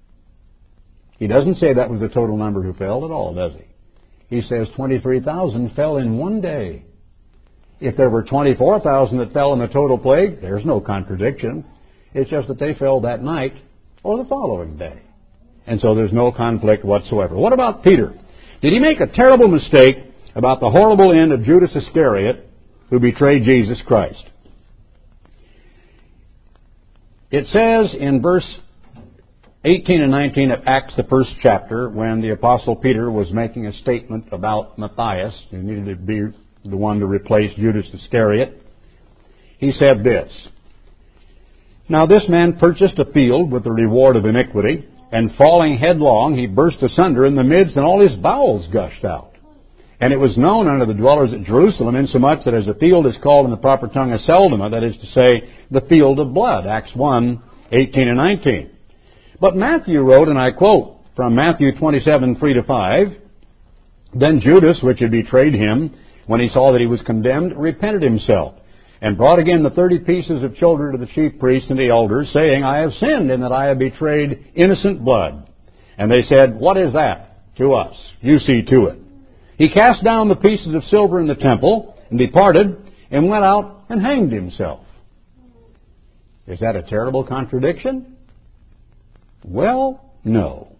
He doesn't say that was the total number who fell at all, does he? He says 23,000 fell in one day. If there were 24,000 that fell in the total plague, there's no contradiction. It's just that they fell that night or the following day. And so there's no conflict whatsoever. What about Peter? Did he make a terrible mistake about the horrible end of Judas Iscariot, who betrayed Jesus Christ? It says in verse 18 and 19 of Acts, the first chapter, when the Apostle Peter was making a statement about Matthias, who needed to be the one to replace Judas Iscariot, he said this, now this man purchased a field with the reward of iniquity, and falling headlong, he burst asunder in the midst, and all his bowels gushed out. And it was known unto the dwellers at Jerusalem, insomuch that as the field is called in the proper tongue Aceldama, that is to say, the field of blood, Acts 1:18 and 19. But Matthew wrote, and I quote from Matthew 27:3-5, then Judas, which had betrayed him, when he saw that he was condemned, repented himself, and brought again the 30 pieces of silver to the chief priests and the elders, saying, I have sinned in that I have betrayed innocent blood. And they said, what is that to us? You see to it. He cast down the pieces of silver in the temple, and departed, and went out and hanged himself. Is that a terrible contradiction? Well, no.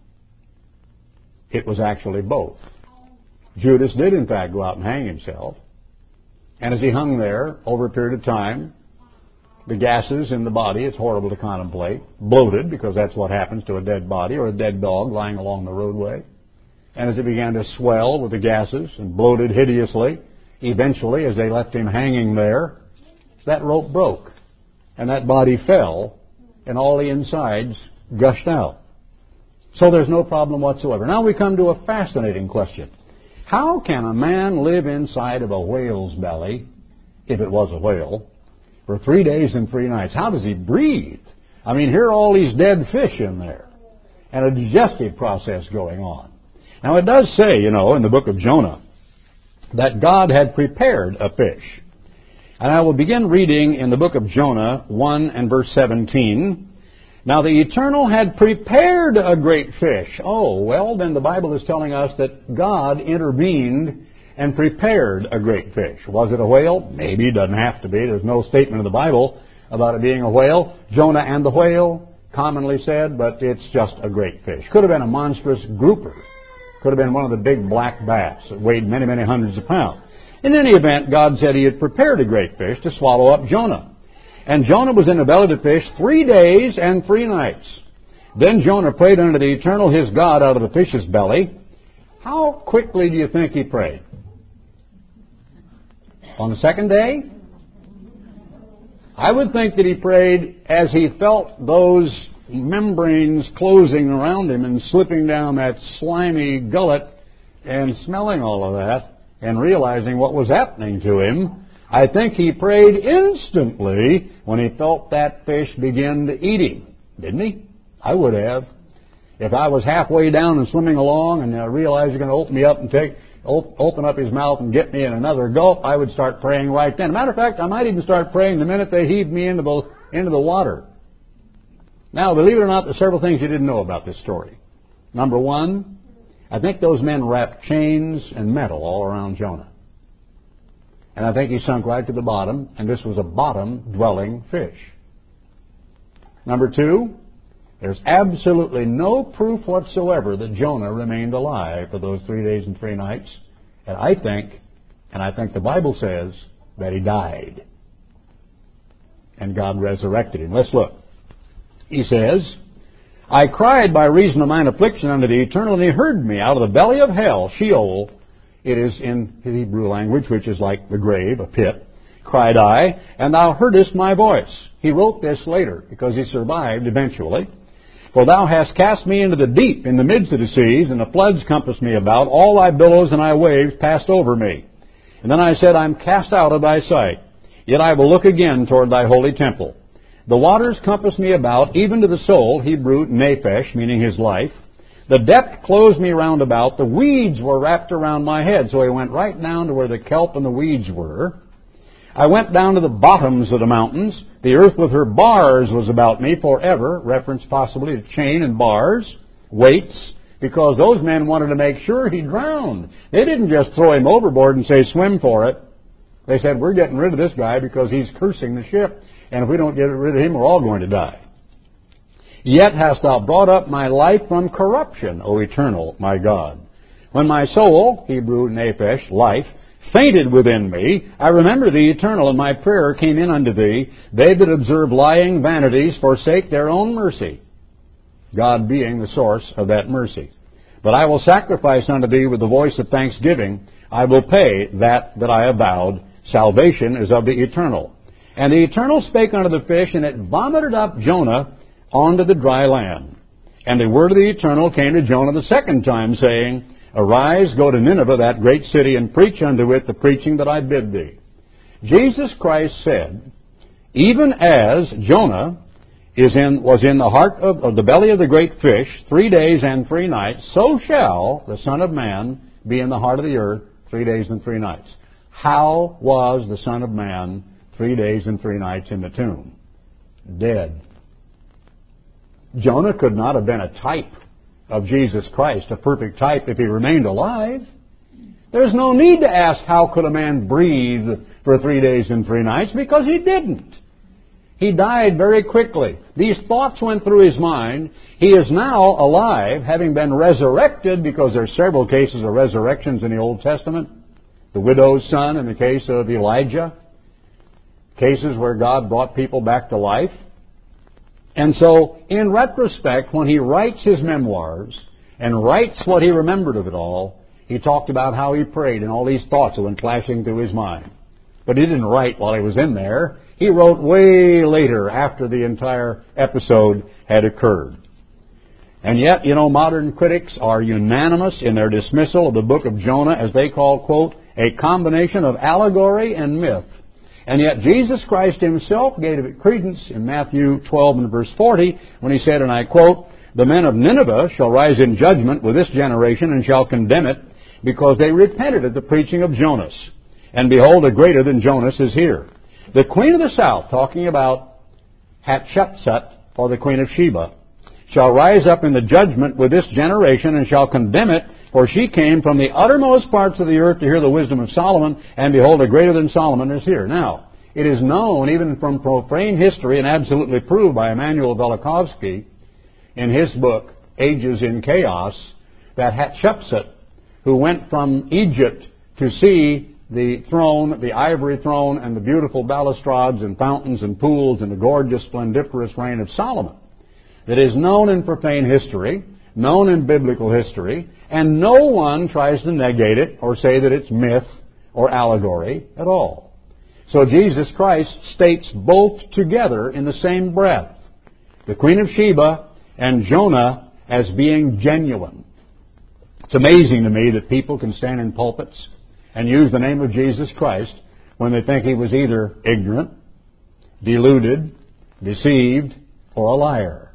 It was actually both. Judas did, in fact, go out and hang himself. And as he hung there over a period of time, the gases in the body, it's horrible to contemplate, bloated, because that's what happens to a dead body or a dead dog lying along the roadway. And as it began to swell with the gases and bloated hideously, eventually, as they left him hanging there, that rope broke. And that body fell, and all the insides gushed out. So there's no problem whatsoever. Now we come to a fascinating question. How can a man live inside of a whale's belly, if it was a whale, for 3 days and 3 nights? How does he breathe? I mean, here are all these dead fish in there, and a digestive process going on. Now it does say, in the book of Jonah, that God had prepared a fish. And I will begin reading in the book of Jonah 1 and verse 17. Now the Eternal had prepared a great fish. Oh, well, then the Bible is telling us that God intervened and prepared a great fish. Was it a whale? Maybe. It doesn't have to be. There's no statement in the Bible about it being a whale. Jonah and the whale, commonly said, but it's just a great fish. Could have been a monstrous grouper. Could have been one of the big black bass that weighed many, many hundreds of pounds. In any event, God said He had prepared a great fish to swallow up Jonah. And Jonah was in the belly of the fish 3 days and 3 nights. Then Jonah prayed unto the Eternal his God out of the fish's belly. How quickly do you think he prayed? On the second day? I would think that he prayed as he felt those membranes closing around him and slipping down that slimy gullet and smelling all of that and realizing what was happening to him. I think he prayed instantly when he felt that fish begin to eat him. Didn't he? I would have. If I was halfway down and swimming along and I realized you're going to open me up and open up his mouth and get me in another gulp, I would start praying right then. Matter of fact, I might even start praying the minute they heaved me into the water. Now, believe it or not, there's several things you didn't know about this story. Number one, I think those men wrapped chains and metal all around Jonah. And I think he sunk right to the bottom, and this was a bottom-dwelling fish. Number two, there's absolutely no proof whatsoever that Jonah remained alive for those 3 days and 3 nights. And I think the Bible says that he died. And God resurrected him. Let's look. He says, I cried by reason of mine affliction unto the Eternal, and he heard me out of the belly of hell, Sheol. It is in the Hebrew language, which is like the grave, a pit. Cried I, and thou heardest my voice. He wrote this later because he survived eventually. For thou hast cast me into the deep, in the midst of the seas, and the floods compassed me about. All thy billows and thy waves passed over me. And then I said, I am cast out of thy sight. Yet I will look again toward thy holy temple. The waters compassed me about, even to the soul, Hebrew, nephesh, meaning his life. The depth closed me round about. The weeds were wrapped around my head. So he went right down to where the kelp and the weeds were. I went down to the bottoms of the mountains. The earth with her bars was about me forever. Reference possibly to chain and bars, weights, because those men wanted to make sure he drowned. They didn't just throw him overboard and say, swim for it. They said, we're getting rid of this guy because he's cursing the ship. And if we don't get rid of him, we're all going to die. Yet hast thou brought up my life from corruption, O Eternal, my God. When my soul, Hebrew, nephesh, life, fainted within me, I remember thee, Eternal, and my prayer came in unto thee. They that observe lying vanities forsake their own mercy, God being the source of that mercy. But I will sacrifice unto thee with the voice of thanksgiving. I will pay that I have vowed. Salvation is of the Eternal. And the Eternal spake unto the fish, and it vomited up Jonah onto the dry land. And the word of the Eternal came to Jonah the second time, saying, Arise, go to Nineveh, that great city, and preach unto it the preaching that I bid thee. Jesus Christ said, even as Jonah was in the heart of the belly of the great fish 3 days and 3 nights, so shall the Son of Man be in the heart of the earth 3 days and 3 nights. How was the Son of Man 3 days and 3 nights in the tomb? Dead. Jonah could not have been a type of Jesus Christ, a perfect type, if he remained alive. There's no need to ask how could a man breathe for 3 days and 3 nights, because he didn't. He died very quickly. These thoughts went through his mind. He is now alive, having been resurrected, because there are several cases of resurrections in the Old Testament. The widow's son in the case of Elijah. Cases where God brought people back to life. And so, in retrospect, when he writes his memoirs and writes what he remembered of it all, he talked about how he prayed and all these thoughts that went flashing through his mind. But he didn't write while he was in there. He wrote way later, after the entire episode had occurred. And yet, modern critics are unanimous in their dismissal of the book of Jonah as they call, quote, a combination of allegory and myth. And yet Jesus Christ himself gave it credence in Matthew 12 and verse 40 when he said, and I quote, the men of Nineveh shall rise in judgment with this generation and shall condemn it, because they repented at the preaching of Jonas. And behold, a greater than Jonas is here. The queen of the south, talking about Hatshepsut, or the queen of Sheba, shall rise up in the judgment with this generation and shall condemn it, for she came from the uttermost parts of the earth to hear the wisdom of Solomon, and behold, a greater than Solomon is here. Now, it is known, even from profane history, and absolutely proved by Immanuel Velikovsky in his book, Ages in Chaos, that Hatshepsut, who went from Egypt to see the throne, the ivory throne, and the beautiful balustrades and fountains and pools and the gorgeous, splendiferous reign of Solomon, that is known in profane history, known in biblical history, and no one tries to negate it or say that it's myth or allegory at all. So Jesus Christ states both together in the same breath, the Queen of Sheba and Jonah as being genuine. It's amazing to me that people can stand in pulpits and use the name of Jesus Christ when they think he was either ignorant, deluded, deceived, or a liar.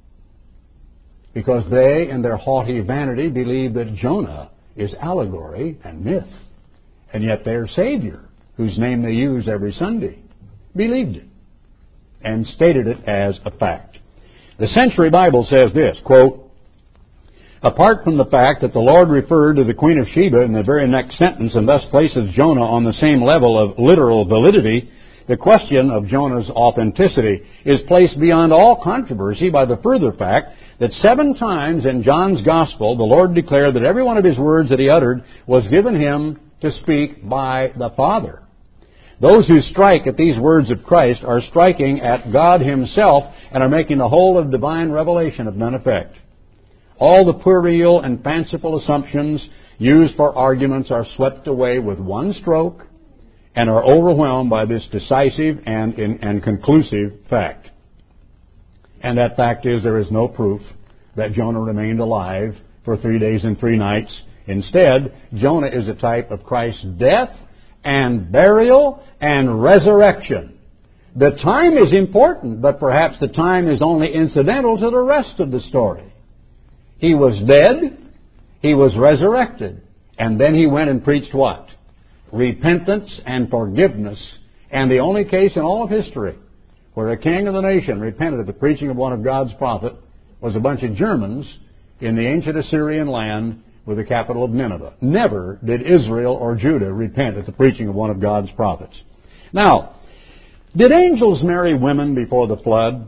Because they, in their haughty vanity, believe that Jonah is allegory and myth. And yet their Savior, whose name they use every Sunday, believed it and stated it as a fact. The Century Bible says this, quote, apart from the fact that the Lord referred to the Queen of Sheba in the very next sentence and thus places Jonah on the same level of literal validity, the question of Jonah's authenticity is placed beyond all controversy by the further fact that 7 times in John's Gospel the Lord declared that every one of his words that he uttered was given him to speak by the Father. Those who strike at these words of Christ are striking at God Himself and are making the whole of divine revelation of none effect. All the puerile and fanciful assumptions used for arguments are swept away with one stroke and are overwhelmed by this decisive and conclusive fact. And that fact is there is no proof that Jonah remained alive for 3 days and 3 nights. Instead, Jonah is a type of Christ's death and burial and resurrection. The time is important, but perhaps the time is only incidental to the rest of the story. He was dead, He was resurrected, and then He went and preached what? Repentance and forgiveness. And the only case in all of history where a king of the nation repented at the preaching of one of God's prophets was a bunch of Germans in the ancient Assyrian land with the capital of Nineveh. Never did Israel or Judah repent at the preaching of one of God's prophets. Now, did angels marry women before the flood?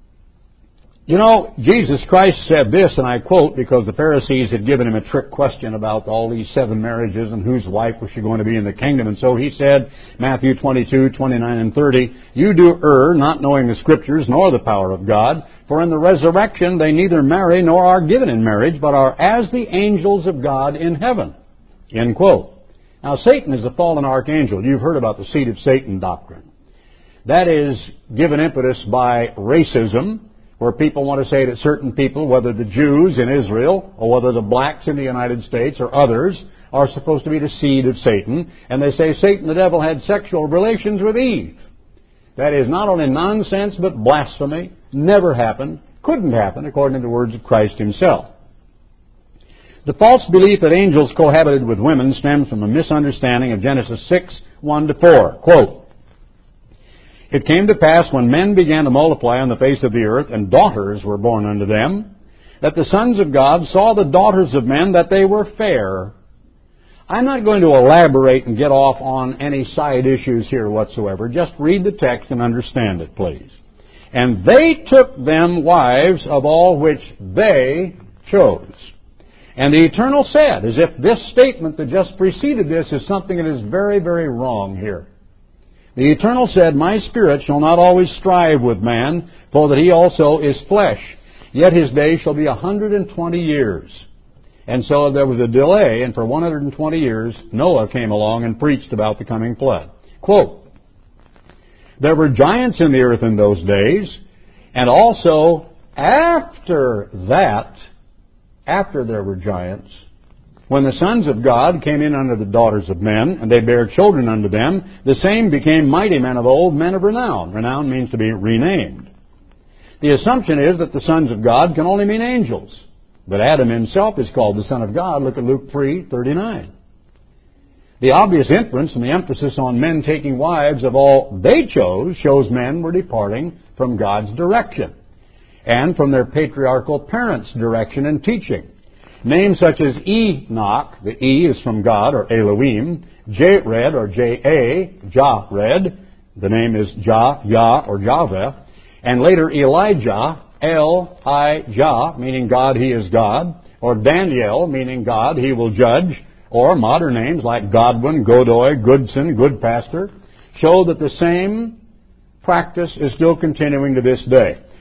You know, Jesus Christ said this, and I quote, because the Pharisees had given him a trick question about all these 7 marriages and whose wife was she going to be in the kingdom. And so he said, Matthew 22, 29, and 30, you do err, not knowing the Scriptures nor the power of God, for in the resurrection they neither marry nor are given in marriage, but are as the angels of God in heaven. End quote. Now, Satan is a fallen archangel. You've heard about the seed of Satan doctrine. That is given impetus by racism, where people want to say that certain people, whether the Jews in Israel or whether the blacks in the United States or others, are supposed to be the seed of Satan. And they say Satan, the devil, had sexual relations with Eve. That is not only nonsense, but blasphemy. Never happened. Couldn't happen, according to the words of Christ Himself. The false belief that angels cohabited with women stems from a misunderstanding of Genesis 6, 1-4. Quote, it came to pass when men began to multiply on the face of the earth, and daughters were born unto them, that the sons of God saw the daughters of men, that they were fair. I'm not going to elaborate and get off on any side issues here whatsoever. Just read the text and understand it, please. And they took them wives of all which they chose. And the Eternal said, as if this statement that just preceded this is something that is very, very wrong here. The Eternal said, my spirit shall not always strive with man, for that he also is flesh. Yet his days shall be 120 years. And so there was a delay, and for 120 years Noah came along and preached about the coming flood. Quote, there were giants in the earth in those days, and also after that, after there were giants, when the sons of God came in unto the daughters of men, and they bare children unto them, the same became mighty men of old, men of renown. Renown means to be renamed. The assumption is that the sons of God can only mean angels. But Adam himself is called the Son of God. Look at Luke 3:39. The obvious inference and the emphasis on men taking wives of all they chose shows men were departing from God's direction and from their patriarchal parents' direction and teaching. Names such as Enoch, the E is from God, or Elohim, Jared, or J-A, Jared, the name is Yah, or Javeh, and later Elijah, El-I-Jah, meaning God, He is God, or Daniel, meaning God, He will judge, or modern names like Godwin, Godoy, Goodson, Good Pastor, show that the same practice is still continuing to this day.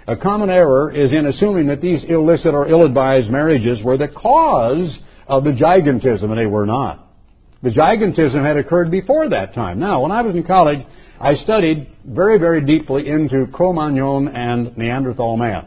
A common error is in assuming that these illicit or ill-advised marriages were the cause of the gigantism, and they were not. The gigantism had occurred before that time. Now, when I was in college, I studied very, very deeply into Cro-Magnon and Neanderthal man.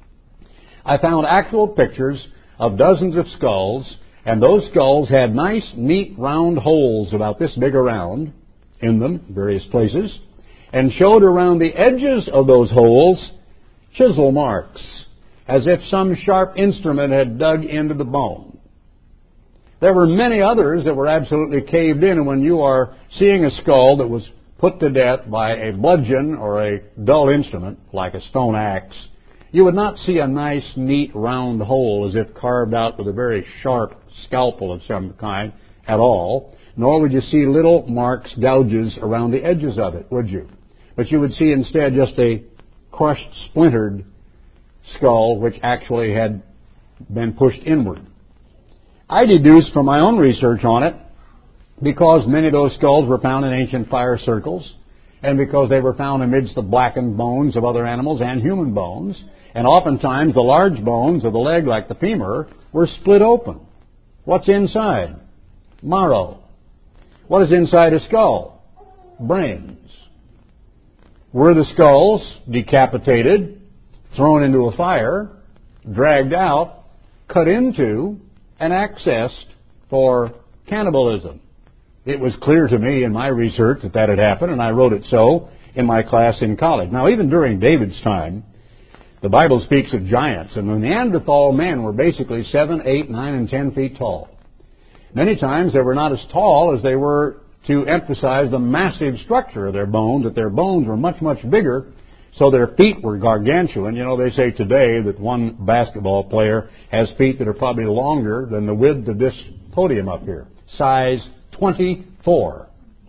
I found actual pictures of dozens of skulls, and those skulls had nice, neat, round holes about this big around in them, various places, and showed around the edges of those holes chisel marks, as if some sharp instrument had dug into the bone. There were many others that were absolutely caved in, and when you are seeing a skull that was put to death by a bludgeon or a dull instrument, like a stone axe, you would not see a nice, neat, round hole as if carved out with a very sharp scalpel of some kind at all, nor would you see little marks, gouges around the edges of it, would you? But you would see instead just a crushed, splintered skull which actually had been pushed inward. I deduced from my own research on it, because many of those skulls were found in ancient fire circles, and because they were found amidst the blackened bones of other animals and human bones, and oftentimes the large bones of the leg, like the femur, were split open. What's inside? Marrow. What is inside a skull? Brains. Were the skulls decapitated, thrown into a fire, dragged out, cut into, and accessed for cannibalism? It was clear to me in my research that that had happened, and I wrote it so in my class in college. Now, even during David's time, the Bible speaks of giants, and the Neanderthal men were basically 7, 8, 9, and 10 feet tall. Many times they were not as tall as they were to emphasize the massive structure of their bones, that their bones were much, much bigger, so their feet were gargantuan. You know, they say today that one basketball player has feet that are probably longer than the width of this podium up here. Size 24.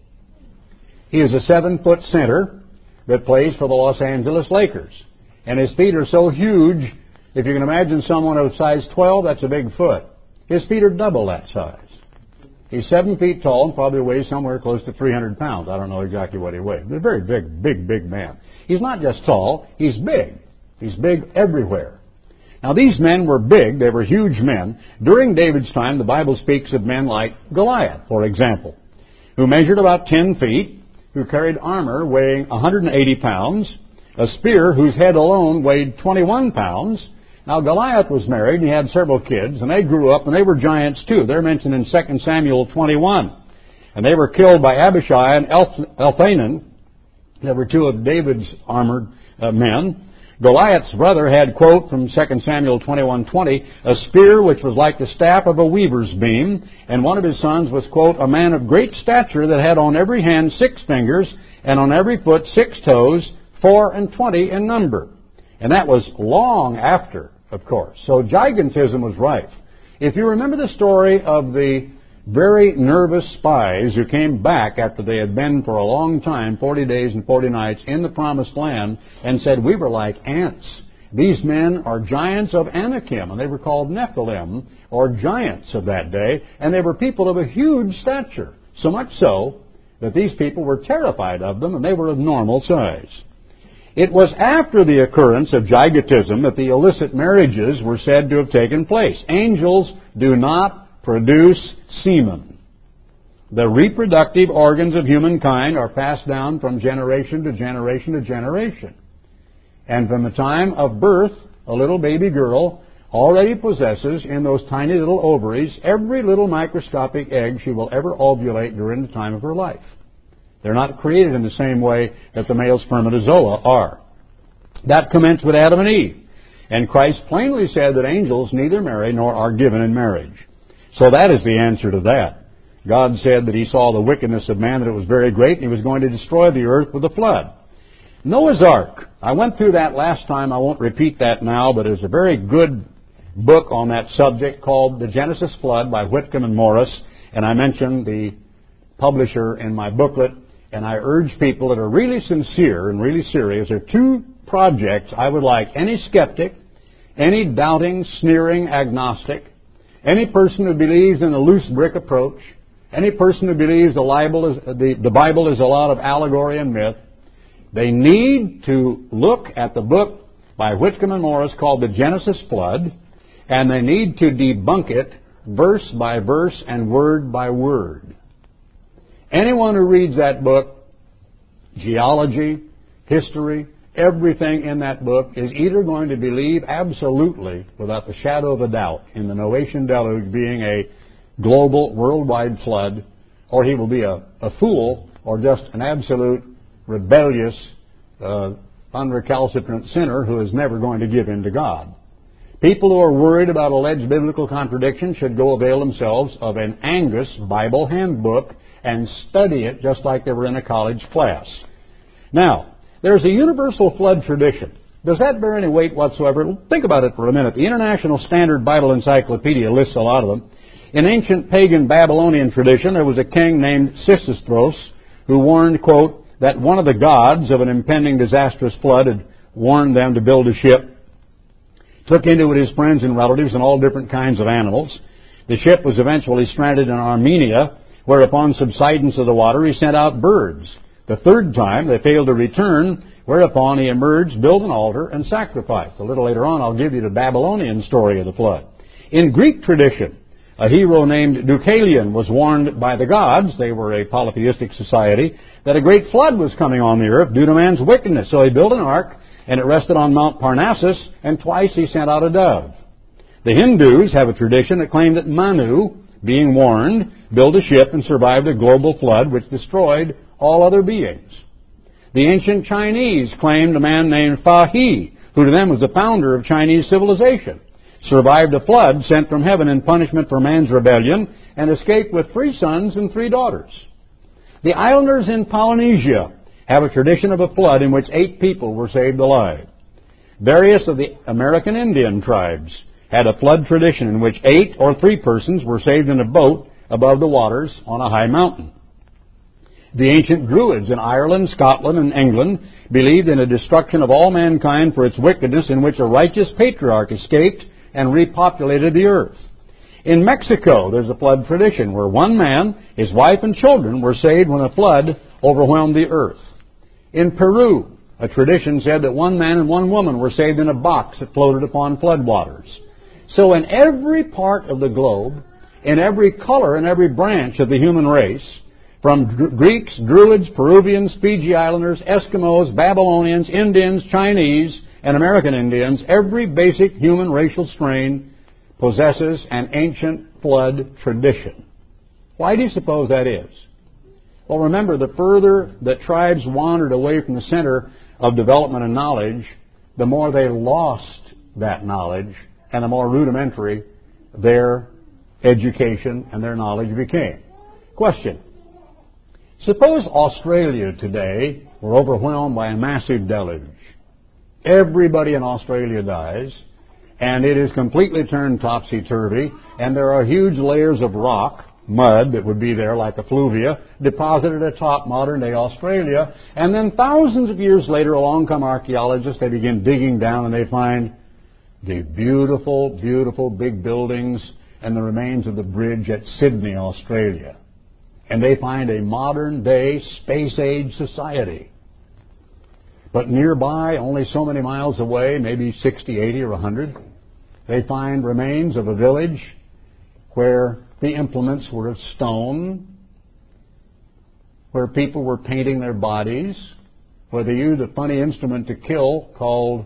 He is a 7-foot center that plays for the Los Angeles Lakers. And his feet are so huge, if you can imagine someone of size 12, that's a big foot. His feet are double that size. He's 7 feet tall and probably weighs somewhere close to 300 pounds. I don't know exactly what he weighs. He's a very big man. He's not just tall, he's big. He's big everywhere. Now, these men were big. They were huge men. During David's time, the Bible speaks of men like Goliath, for example, who measured about 10 feet, who carried armor weighing 180 pounds, a spear whose head alone weighed 21 pounds. Now, Goliath was married, and he had several kids, and they grew up, and they were giants too. They're mentioned in 2 Samuel 21. And they were killed by Abishai and Elthanan. There were two of David's armored men. Goliath's brother had, quote, from 2 Samuel 21:20, a spear which was like the staff of a weaver's beam, and one of his sons was, quote, a man of great stature that had on every hand 6 fingers, and on every foot 6 toes, 24 in number. And that was long after, of course. So gigantism was rife. If you remember the story of the very nervous spies who came back after they had been for a long time, 40 days and 40 nights, in the Promised Land, and said, we were like ants. These men are giants of Anakim, and they were called Nephilim, or giants of that day, and they were people of a huge stature, so much so that these people were terrified of them, and they were of normal size. It was after the occurrence of gigantism that the illicit marriages were said to have taken place. Angels do not produce semen. The reproductive organs of humankind are passed down from generation to generation to generation. And from the time of birth, a little baby girl already possesses in those tiny little ovaries every little microscopic egg she will ever ovulate during the time of her life. They're not created in the same way that the male spermatozoa are. That commenced with Adam and Eve. And Christ plainly said that angels neither marry nor are given in marriage. So that is the answer to that. God said that he saw the wickedness of man, that it was very great, and he was going to destroy the earth with a flood. Noah's Ark. I went through that last time. I won't repeat that now, but there's a very good book on that subject called The Genesis Flood by Whitcomb and Morris. And I mentioned the publisher in my booklet. And I urge people that are really sincere and really serious, there are 2 projects I would like any skeptic, any doubting, sneering agnostic, any person who believes in a loose brick approach, any person who believes the Bible is a lot of allegory and myth, they need to look at the book by Whitcomb and Morris called The Genesis Flood, and they need to debunk it verse by verse and word by word. Anyone who reads that book, geology, history, everything in that book, is either going to believe absolutely, without the shadow of a doubt, in the Noachian deluge being a global, worldwide flood, or he will be a fool or just an absolute rebellious, unrecalcitrant sinner who is never going to give in to God. People who are worried about alleged biblical contradiction should go avail themselves of an Angus Bible handbook and study it just like they were in a college class. Now, there's a universal flood tradition. Does that bear any weight whatsoever? Think about it for a minute. The International Standard Bible Encyclopedia lists a lot of them. In ancient pagan Babylonian tradition, there was a king named Sisithros who warned, quote, that one of the gods of an impending disastrous flood had warned them to build a ship, took into it his friends and relatives and all different kinds of animals. The ship was eventually stranded in Armenia, where upon subsidence of the water he sent out birds. The third time they failed to return, whereupon he emerged, built an altar, and sacrificed. A little later on I'll give you the Babylonian story of the flood. In Greek tradition, a hero named Deucalion was warned by the gods, they were a polytheistic society, that a great flood was coming on the earth due to man's wickedness. So he built an ark, and it rested on Mount Parnassus, and twice he sent out a dove. The Hindus have a tradition that claimed that Manu, being warned, built a ship and survived a global flood which destroyed all other beings. The ancient Chinese claimed a man named Fa He, who to them was the founder of Chinese civilization, survived a flood sent from heaven in punishment for man's rebellion, and escaped with 3 sons and 3 daughters. The islanders in Polynesia have a tradition of a flood in which 8 people were saved alive. Various of the American Indian tribes had a flood tradition in which 8 or 3 persons were saved in a boat above the waters on a high mountain. The ancient Druids in Ireland, Scotland, and England believed in a destruction of all mankind for its wickedness, in which a righteous patriarch escaped and repopulated the earth. In Mexico, there's a flood tradition where one man, his wife, and children were saved when a flood overwhelmed the earth. In Peru, a tradition said that one man and one woman were saved in a box that floated upon floodwaters. So in every part of the globe, in every color and every branch of the human race, from Greeks, Druids, Peruvians, Fiji Islanders, Eskimos, Babylonians, Indians, Chinese, and American Indians, every basic human racial strain possesses an ancient flood tradition. Why do you suppose that is? Well, remember, the further that tribes wandered away from the center of development and knowledge, the more they lost that knowledge, and the more rudimentary their education and their knowledge became. Question. Suppose Australia today were overwhelmed by a massive deluge. Everybody in Australia dies, and it is completely turned topsy-turvy, and there are huge layers of rock, mud that would be there like effluvia, deposited atop modern-day Australia, and then thousands of years later along come archaeologists, they begin digging down, and they find the beautiful, beautiful big buildings and the remains of the bridge at Sydney, Australia. And they find a modern-day space-age society. But nearby, only so many miles away, maybe 60, 80, or 100, they find remains of a village where the implements were of stone, where people were painting their bodies, where they used a funny instrument to kill called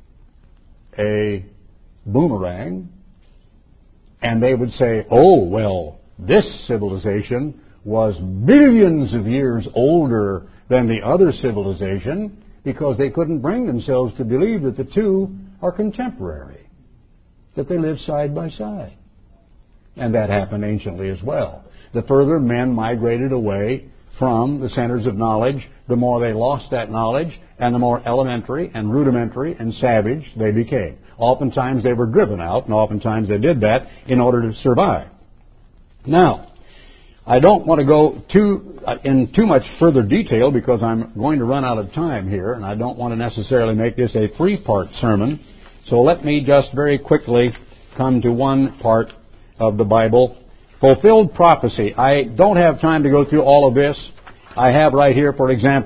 a boomerang, and they would say, oh, well, this civilization was millions of years older than the other civilization, because they couldn't bring themselves to believe that the two are contemporary, that they live side by side. And that happened anciently as well. The further men migrated away from the centers of knowledge, the more they lost that knowledge, and the more elementary and rudimentary and savage they became. Oftentimes they were driven out, and oftentimes they did that in order to survive. Now, I don't want to go in too much further detail because I'm going to run out of time here, and I don't want to necessarily make this a 3-part sermon. So let me just very quickly come to one part of the Bible. Fulfilled prophecy. I don't have time to go through all of this. I have right here, for example,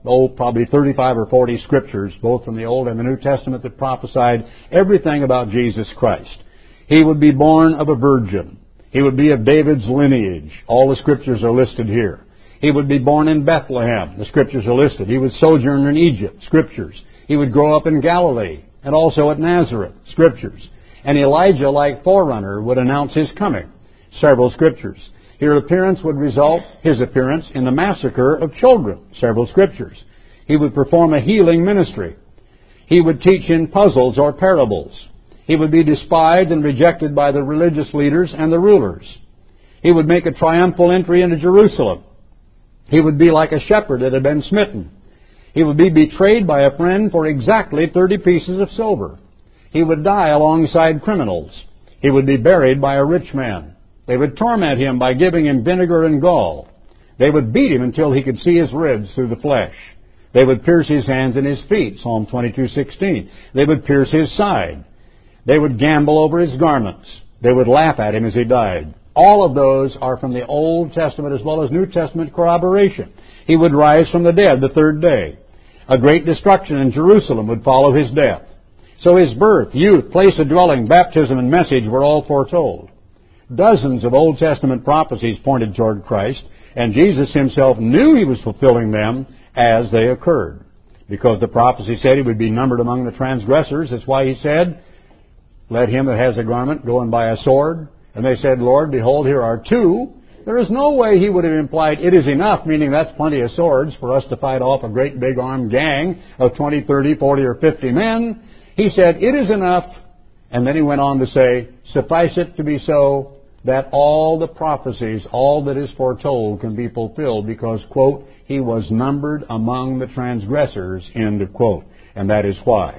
probably 35 or 40 scriptures, both from the Old and the New Testament, that prophesied everything about Jesus Christ. He would be born of a virgin. He would be of David's lineage. All the scriptures are listed here. He would be born in Bethlehem. The scriptures are listed. He would sojourn in Egypt. Scriptures. He would grow up in Galilee and also at Nazareth. Scriptures. And Elijah, like forerunner, would announce his coming. Several scriptures. His appearance would result, in the massacre of children. Several scriptures. He would perform a healing ministry. He would teach in puzzles or parables. He would be despised and rejected by the religious leaders and the rulers. He would make a triumphal entry into Jerusalem. He would be like a shepherd that had been smitten. He would be betrayed by a friend for exactly 30 pieces of silver. He would die alongside criminals. He would be buried by a rich man. They would torment him by giving him vinegar and gall. They would beat him until he could see his ribs through the flesh. They would pierce his hands and his feet, Psalm 22:16. They would pierce his side. They would gamble over his garments. They would laugh at him as he died. All of those are from the Old Testament as well as New Testament corroboration. He would rise from the dead the third day. A great destruction in Jerusalem would follow his death. So his birth, youth, place of dwelling, baptism, and message were all foretold. Dozens of Old Testament prophecies pointed toward Christ, and Jesus himself knew he was fulfilling them as they occurred. Because the prophecy said he would be numbered among the transgressors, that's why he said, "Let him that has a garment go and buy a sword." And they said, "Lord, behold, here are two." There is no way he would have implied it is enough, meaning that's plenty of swords for us to fight off a great big armed gang of 20, 30, 40, or 50 men. He said, "It is enough." And then he went on to say, "Suffice it to be so that all the prophecies, all that is foretold can be fulfilled because," quote, "he was numbered among the transgressors," end of quote. And that is why.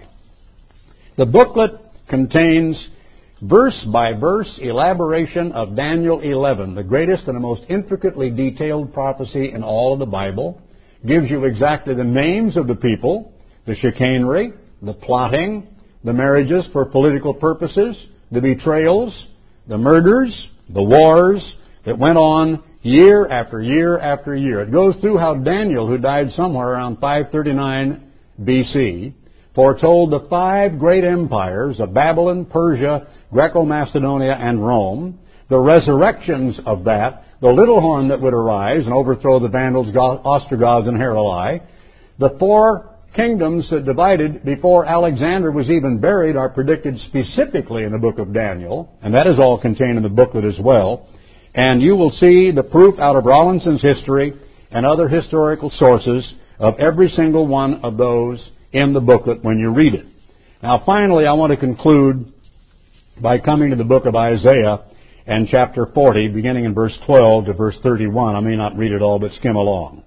The booklet contains verse-by-verse elaboration of Daniel 11, the greatest and the most intricately detailed prophecy in all of the Bible. Gives you exactly the names of the people, the chicanery, the plotting, the marriages for political purposes, the betrayals, the murders, the wars that went on year after year after year. It goes through how Daniel, who died somewhere around 539 BC, foretold the 5 great empires of Babylon, Persia, Greco-Macedonia, and Rome, the resurrections of that, the little horn that would arise and overthrow the Vandals, Ostrogoths, and Heruli, the 4 kingdoms that divided before Alexander was even buried are predicted specifically in the book of Daniel, and that is all contained in the booklet as well. And you will see the proof out of Rawlinson's history and other historical sources of every single one of those in the booklet when you read it. Now, finally, I want to conclude by coming to the book of Isaiah and chapter 40, beginning in verse 12 to verse 31. I may not read it all, but skim along.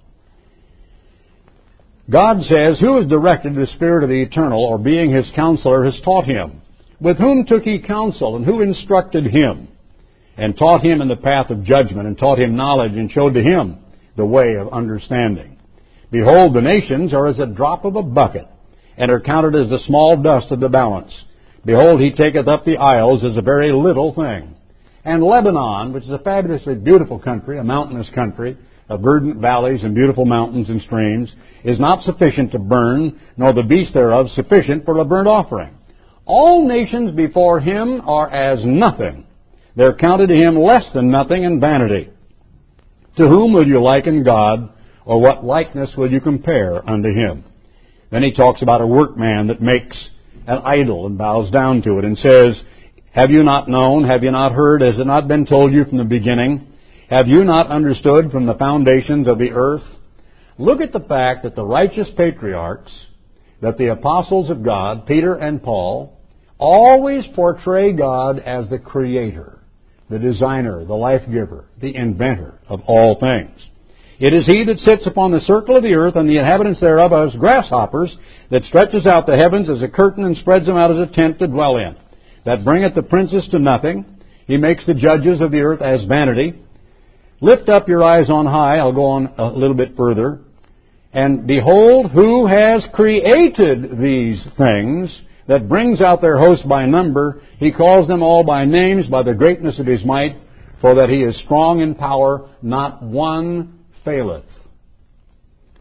God says, "Who has directed the Spirit of the Eternal, or being his counselor, has taught him? With whom took he counsel, and who instructed him? And taught him in the path of judgment, and taught him knowledge, and showed to him the way of understanding. Behold, the nations are as a drop of a bucket, and are counted as the small dust of the balance. Behold, he taketh up the isles as a very little thing. And Lebanon, which is a fabulously beautiful country, a mountainous country, of verdant valleys and beautiful mountains and streams, is not sufficient to burn, nor the beast thereof sufficient for a burnt offering. All nations before him are as nothing. They're counted to him less than nothing and vanity. To whom will you liken God, or what likeness will you compare unto him?" Then he talks about a workman that makes an idol and bows down to it and says, "Have you not known? Have you not heard? Has it not been told you from the beginning? Have you not understood from the foundations of the earth?" Look at the fact that the righteous patriarchs, that the apostles of God, Peter and Paul, always portray God as the creator, the designer, the life giver, the inventor of all things. "It is he that sits upon the circle of the earth, and the inhabitants thereof as grasshoppers, that stretches out the heavens as a curtain, and spreads them out as a tent to dwell in. That bringeth the princes to nothing. He makes the judges of the earth as vanity. Lift up your eyes on high." I'll go on a little bit further. "And behold, who has created these things, that brings out their host by number. He calls them all by names, by the greatness of his might, for that he is strong in power, not one faileth."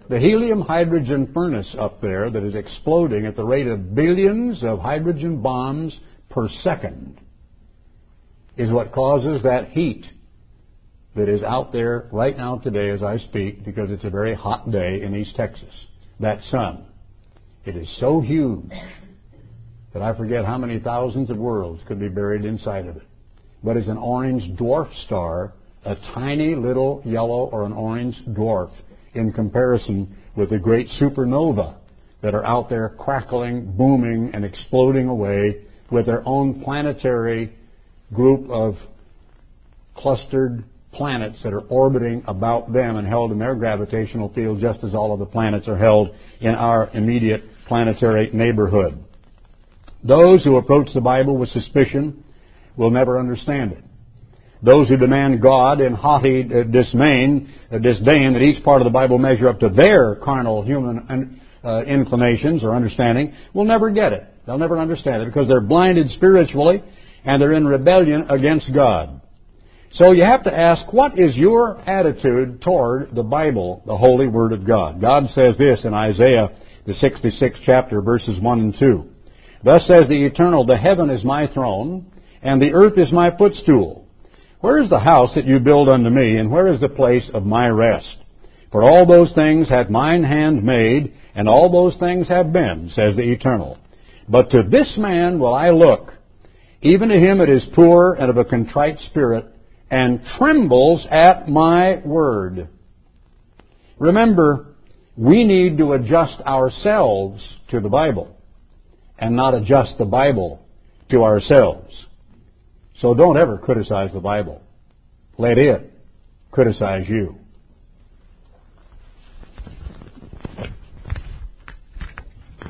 the helium-hydrogen furnace up there that is exploding at the rate of billions of hydrogen bombs per second is what causes that heat that is out there right now today as I speak, because it's a very hot day in East Texas. That sun. It is so huge that I forget how many thousands of worlds could be buried inside of it. But it's an orange dwarf star, a tiny little yellow or an orange dwarf in comparison with the great supernova that are out there crackling, booming, and exploding away with their own planetary group of clustered planets that are orbiting about them and held in their gravitational field just as all of the planets are held in our immediate planetary neighborhood. Those who approach the Bible with suspicion will never understand it. Those who demand God in haughty disdain that each part of the Bible measure up to their carnal human inclinations or understanding will never get it. They'll never understand it because they're blinded spiritually and they're in rebellion against God. So you have to ask, what is your attitude toward the Bible, the Holy Word of God? God says this in Isaiah, the 66th chapter, verses 1 and 2. Thus says the Eternal, the heaven is my throne, and the earth is my footstool. Where is the house that you build unto me, and where is the place of my rest? For all those things hath mine hand made, and all those things have been, says the Eternal. But to this man will I look, even to him that is poor and of a contrite spirit, and trembles at my word. Remember, we need to adjust ourselves to the Bible and not adjust the Bible to ourselves. So don't ever criticize the Bible. Let it criticize you.